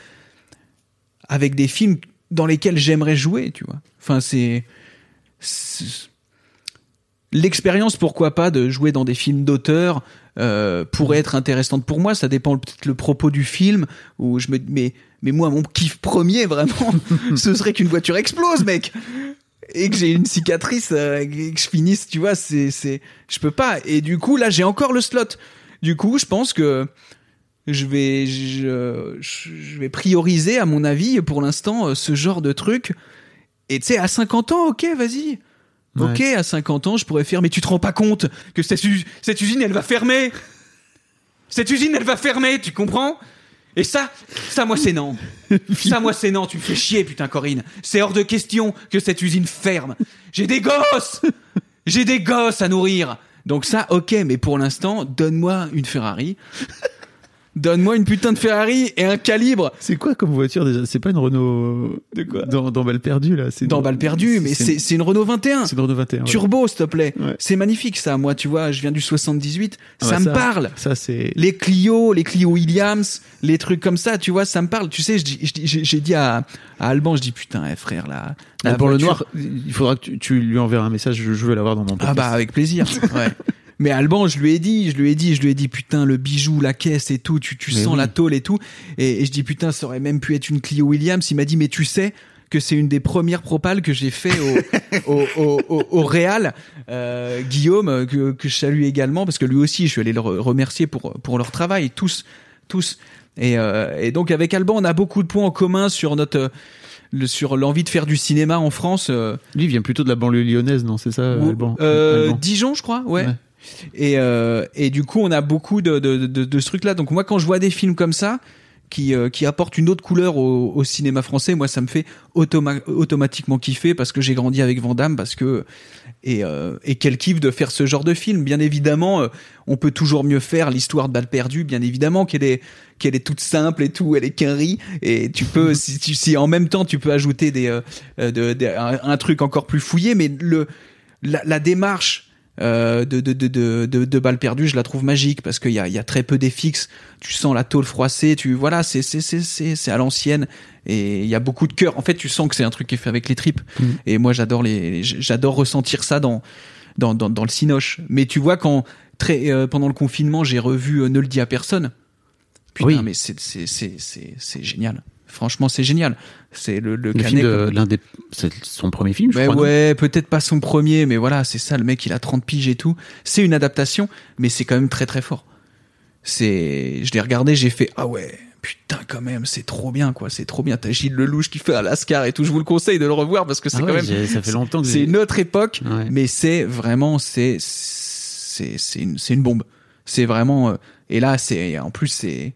avec des films dans lesquels j'aimerais jouer, tu vois. Enfin, c'est, c'est l'expérience, pourquoi pas, de jouer dans des films d'auteur euh, pourrait être intéressante pour moi. Ça dépend peut-être le propos du film, où je me, mais, mais moi, mon kiff premier, vraiment, ce serait qu'une voiture explose, mec, et que j'ai une cicatrice, euh, et que je finisse, tu vois, c'est, c'est, je peux pas. Et du coup, là, j'ai encore le slot. Du coup, je pense que je vais, je, je vais prioriser, à mon avis, pour l'instant, ce genre de truc. Et tu sais, à cinquante ans, ok, vas-y. Ouais. Ok, à cinquante ans, je pourrais faire, mais tu te rends pas compte que cette, us- cette usine, elle va fermer. Cette usine, elle va fermer, tu comprends? Et ça, ça, moi, c'est non. Ça, moi, c'est non. Tu me fais chier, putain, Corinne. C'est hors de question que cette usine ferme. J'ai des gosses. J'ai des gosses à nourrir. Donc ça, ok, mais pour l'instant, donne-moi une Ferrari. Donne-moi une putain de Ferrari et un calibre. C'est quoi comme voiture déjà? C'est pas une Renault. De quoi? Dans, dans Balle perdue, là. C'est Dans une- Balle perdue, mais c'est, c'est une Renault vingt et un. C'est une Renault vingt et un. ouais. Turbo, s'il te plaît. Ouais. C'est magnifique, ça. Moi, tu vois, je viens du soixante-dix-huit. Ah ça bah me ça, parle. Ça, c'est. Les Clio, les Clio Williams, les trucs comme ça, tu vois, ça me parle. Tu sais, je dis, je dis- j'ai, j'ai dit à, à Alban, je dis, putain, eh, frère, là. la Alban voiture- Lenoir, il faudra que tu, tu lui enverras un message. Je, je veux l'avoir dans mon podcast. Ah bah, avec plaisir. Ouais. Mais Alban, je lui ai dit, je lui ai dit, je lui ai dit, putain, le bijou, la caisse et tout, tu, tu Mais sens oui. la tôle et tout. Et, et je dis, putain, ça aurait même pu être une Clio Williams. Il m'a dit, mais tu sais que c'est une des premières propales que j'ai fait au, au, au, au, au Real. Euh, Guillaume, que, que je salue également, parce que lui aussi, je suis allé le re- remercier pour, pour leur travail, tous, tous. Et, euh, et donc, avec Alban, on a beaucoup de points en commun sur notre, le, sur l'envie de faire du cinéma en France. Euh, Lui, il vient plutôt de la banlieue lyonnaise, non? C'est ça, ou- Alban? euh, Alban. Dijon, je crois, ouais. Ouais. Et, euh, et du coup, on a beaucoup de, de, de, de ce truc-là. Donc moi, quand je vois des films comme ça, qui, euh, qui apportent une autre couleur au, au cinéma français, moi, ça me fait automa- automatiquement kiffer parce que j'ai grandi avec Van Damme, parce que et, euh, et quel kiff de faire ce genre de film. Bien évidemment, euh, on peut toujours mieux faire. L'histoire de Balle perdue, bien évidemment, qu'elle est qu'elle est toute simple et tout, elle est qu'un riz. Et tu peux, si, tu- si en même temps tu peux ajouter des, euh, de, de- un, un truc encore plus fouillé, mais le la, la démarche Euh, de, de, de, de, de, de Balle perdue, je la trouve magique parce qu'il y a, il y a très peu d'F X. Tu sens la tôle froissée, tu, voilà, c'est, c'est, c'est, c'est, c'est à l'ancienne et il y a beaucoup de cœur. En fait, tu sens que c'est un truc qui est fait avec les tripes. Mmh. Et moi, j'adore les, j'adore ressentir ça dans, dans, dans, dans le cinoche. Mais tu vois, quand, très, euh, pendant le confinement, j'ai revu euh, Ne le dis à personne. Putain, Oui. mais c'est, c'est, c'est, c'est, c'est génial. Franchement, c'est génial. C'est le, le, Le Canet film de comme- l'un des. C'est son premier film, je Ouais, crois. non ouais, peut-être pas son premier, mais voilà, c'est ça, le mec, il a trente piges et tout. C'est une adaptation, mais c'est quand même très très fort. C'est, je l'ai regardé, j'ai fait, ah ouais, putain, quand même, c'est trop bien, quoi, c'est trop bien. T'as Gilles Lelouch qui fait un Lascar et tout, je vous le conseille de le revoir parce que c'est Ah quand ouais, même, j'ai- ça fait longtemps que c'est j'ai- une autre époque, Ouais. mais c'est vraiment, c'est, c'est, c'est une, c'est une bombe. C'est vraiment, euh, et là, c'est, en plus, c'est,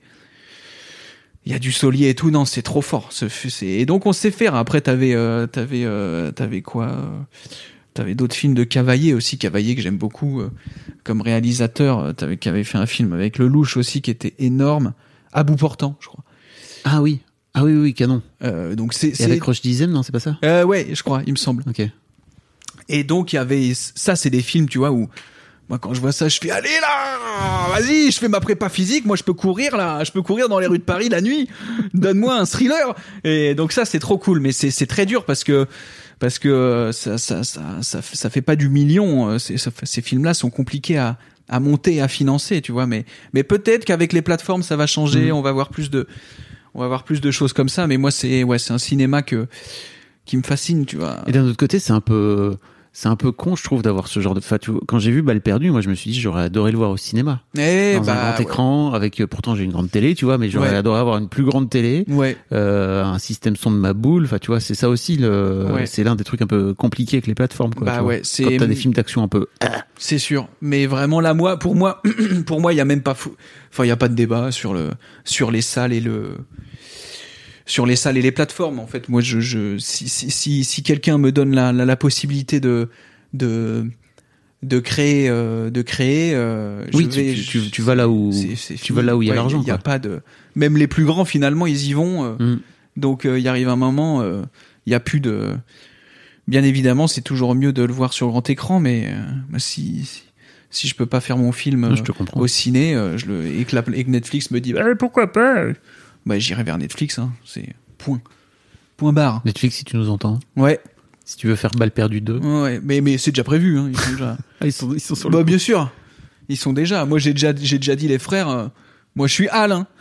il y a du Solier et tout, non, c'est trop fort. Ce- c'est- Et donc on sait faire. Après, t'avais, euh, t'avais, euh, t'avais quoi euh, T'avais d'autres films de Cavaillé aussi, Cavaillé que j'aime beaucoup euh, comme réalisateur. euh, T'avais qui avait fait un film avec Lelouch aussi qui était énorme, À bout portant, je crois. Ah oui. Ah oui, oui, oui, canon. Euh, donc c'est, Et c'est... avec Roche Dizem, non, c'est pas ça? Euh, ouais, je crois, il me semble. Ok. Et donc il y avait ça, c'est des films, tu vois, où Moi, quand je vois ça, je fais allez là, vas-y, je fais ma prépa physique. Moi, je peux courir là, je peux courir dans les rues de Paris la nuit. Donne-moi un thriller. Et donc ça, c'est trop cool, mais c'est c'est très dur parce que parce que ça ça ça ça, ça fait pas du million. C'est, ça, ces films-là sont compliqués à à monter, à financer, tu vois. Mais mais peut-être qu'avec les plateformes, ça va changer. Mmh. On va voir plus de on va voir plus de choses comme ça. Mais moi, c'est ouais, c'est un cinéma que qui me fascine, tu vois. Et d'un autre côté, c'est un peu c'est un peu con, je trouve, d'avoir ce genre de... Enfin, tu vois, quand j'ai vu Balle perdue, moi, je me suis dit, j'aurais adoré le voir au cinéma. Eh dans bah, un grand écran, ouais. avec... Pourtant, j'ai une grande télé, tu vois, mais j'aurais ouais. adoré avoir une plus grande télé, ouais. euh, un système son de ma boule. Enfin, tu vois, c'est ça aussi, le... ouais. c'est l'un des trucs un peu compliqués avec les plateformes, quoi. Bah tu ouais, vois. c'est... Quand t'as des films d'action un peu... C'est sûr. Mais vraiment, là, moi, pour moi, pour moi, il y a même pas fou... Enfin, il y a pas de débat sur le, sur les salles et le... sur les salles et les plateformes. En fait, moi, je, je, si, si, si, si quelqu'un me donne la, la, la possibilité de, de, de créer, euh, de créer, euh, oui, je vais, tu, tu, tu vas là où, c'est, c'est tu vas là où il y a ouais, l'argent. Il y a quoi. pas de, même les plus grands, finalement, ils y vont. Euh, mm. Donc, euh, il arrive un moment, euh, il y a plus de, bien évidemment, c'est toujours mieux de le voir sur grand écran, mais euh, si, si, si je peux pas faire mon film non, je te comprends. au ciné, euh, je le, et que, la, et que Netflix me dit, bah, pourquoi pas? Bah, j'irai vers Netflix, hein. C'est point. Point barre. Netflix, si tu nous entends. Ouais. Si tu veux faire Balle perdue deux. Ouais, mais, mais c'est déjà prévu, hein. Ils sont déjà. ah, ils sont, ils sont sur bah, le bien sûr. Ils sont déjà. Moi, j'ai déjà, j'ai déjà dit les frères, euh, moi, je suis Hal, hein.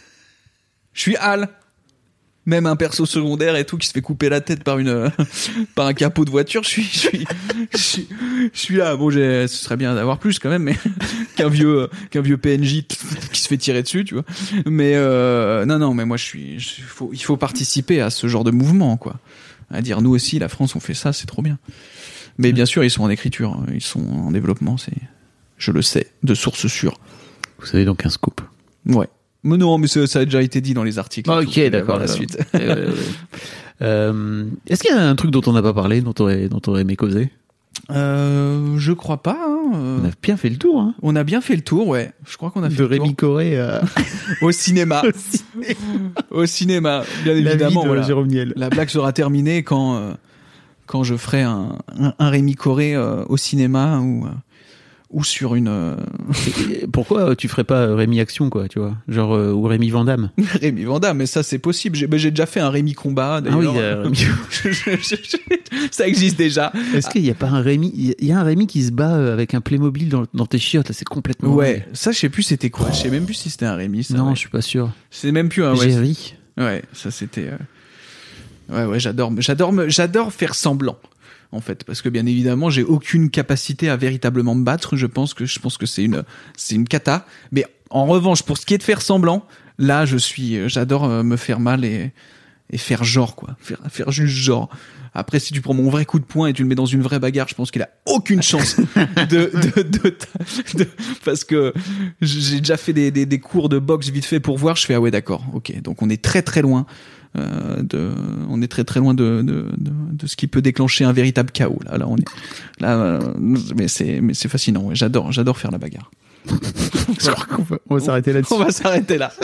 Je suis Hal. Même un perso secondaire et tout qui se fait couper la tête par une, euh, par un capot de voiture, je suis, je suis, je suis, je suis là. Bon, j'ai, ce serait bien d'avoir plus quand même, mais qu'un vieux, qu'un vieux P N J qui se fait tirer dessus, tu vois. Mais euh, non, non, mais moi, je suis, je, faut, il faut participer à ce genre de mouvement, quoi. À dire, nous aussi, la France, on fait ça, c'est trop bien. Mais bien sûr, ils sont en écriture, ils sont en développement, c'est, je le sais, de sources sûres. Vous savez donc un scoop. Ouais. Mais non, mais ça, ça a déjà été dit dans les articles. Ah, ok, d'accord. La suite. euh, est-ce qu'il y a un truc dont on n'a pas parlé, dont on aurait, dont on aurait aimé causer? Euh, je crois pas. Hein. On a bien fait le tour. Hein. On a bien fait le tour, ouais. Je crois qu'on a fait de le tour. Rémi Coré euh... au cinéma. Au cinéma. Au cinéma, bien La évidemment. Vie de voilà. Jérôme Niel. La blague sera terminée quand euh, quand je ferai un, un, un Rémi Coré euh, au cinéma ou euh, ou sur une. Euh... Pourquoi tu ferais pas Rémi Action, quoi, tu vois, genre euh, ou Rémi Vandame. Rémi Vandame, mais ça c'est possible. J'ai, ben, j'ai déjà fait un Rémi Combat. D'ailleurs. Ah oui, euh, Rémi... ça existe déjà. Est-ce qu'il y a pas un Rémi? Il y a un Rémi qui se bat avec un Playmobil dans, dans tes chiottes. C'est complètement. Ouais, vrai. Ça je sais plus c'était quoi. Oh. Je sais même plus si c'était un Rémi. Ça, non, ouais. je suis pas sûr. C'est même plus un. Ouais, Jerry. Ouais, ça c'était. Euh... Ouais, ouais, j'adore, j'adore, j'adore faire semblant. En fait, parce que bien évidemment, j'ai aucune capacité à véritablement me battre. Je pense que je pense que c'est une c'est une cata. Mais en revanche, pour ce qui est de faire semblant, là, je suis, j'adore me faire mal et et faire genre quoi, faire faire juste genre. Après, si tu prends mon vrai coup de poing et tu le mets dans une vraie bagarre, je pense qu'il a aucune chance de de, de, de, de parce que j'ai déjà fait des, des des cours de boxe vite fait pour voir. Je fais ah ouais d'accord, ok. Donc on est très très loin. Euh, de, on est très très loin de, de, de, de ce qui peut déclencher un véritable chaos. Là, là, on est, là, euh, mais c'est, mais c'est fascinant. Ouais, j'adore, j'adore faire la bagarre. Voilà. on, va, on va s'arrêter là-dessus. On va s'arrêter là.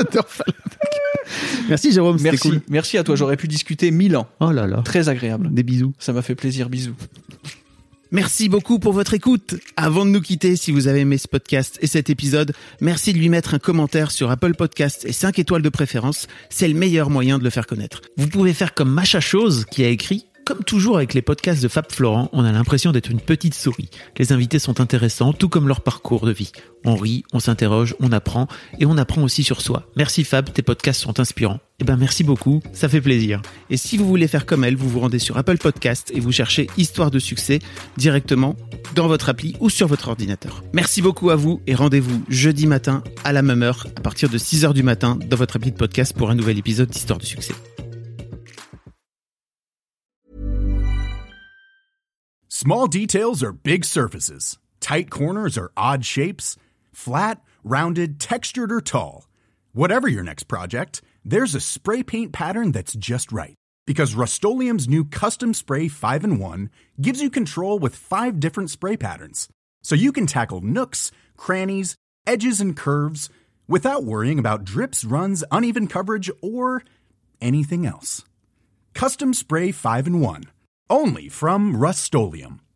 Merci Jérôme, c'était merci, cool. Merci à toi. J'aurais pu discuter mille ans. Oh là là. Très agréable. Des bisous. Ça m'a fait plaisir. Bisous. Merci beaucoup pour votre écoute. Avant de nous quitter, si vous avez aimé ce podcast et cet épisode, merci de lui mettre un commentaire sur Apple Podcasts et cinq étoiles de préférence. C'est le meilleur moyen de le faire connaître. Vous pouvez faire comme Macha Chose qui a écrit: comme toujours avec les podcasts de Fab Florent, on a l'impression d'être une petite souris. Les invités sont intéressants, tout comme leur parcours de vie. On rit, on s'interroge, on apprend, et on apprend aussi sur soi. Merci Fab, tes podcasts sont inspirants. Eh ben merci beaucoup, ça fait plaisir. Et si vous voulez faire comme elle, vous vous rendez sur Apple Podcasts et vous cherchez Histoire de succès directement dans votre appli ou sur votre ordinateur. Merci beaucoup à vous et rendez-vous jeudi matin à la même heure, à partir de six heures du matin, dans votre appli de podcast pour un nouvel épisode d'Histoire de succès. Small details are big surfaces. Tight corners are odd shapes. Flat, rounded, textured, or tall. Whatever your next project, there's a spray paint pattern that's just right. Because Rust-Oleum's new Custom Spray five in one gives you control with five different spray patterns. So you can tackle nooks, crannies, edges, and curves without worrying about drips, runs, uneven coverage, or anything else. Custom Spray five in one. Only from Rust-Oleum.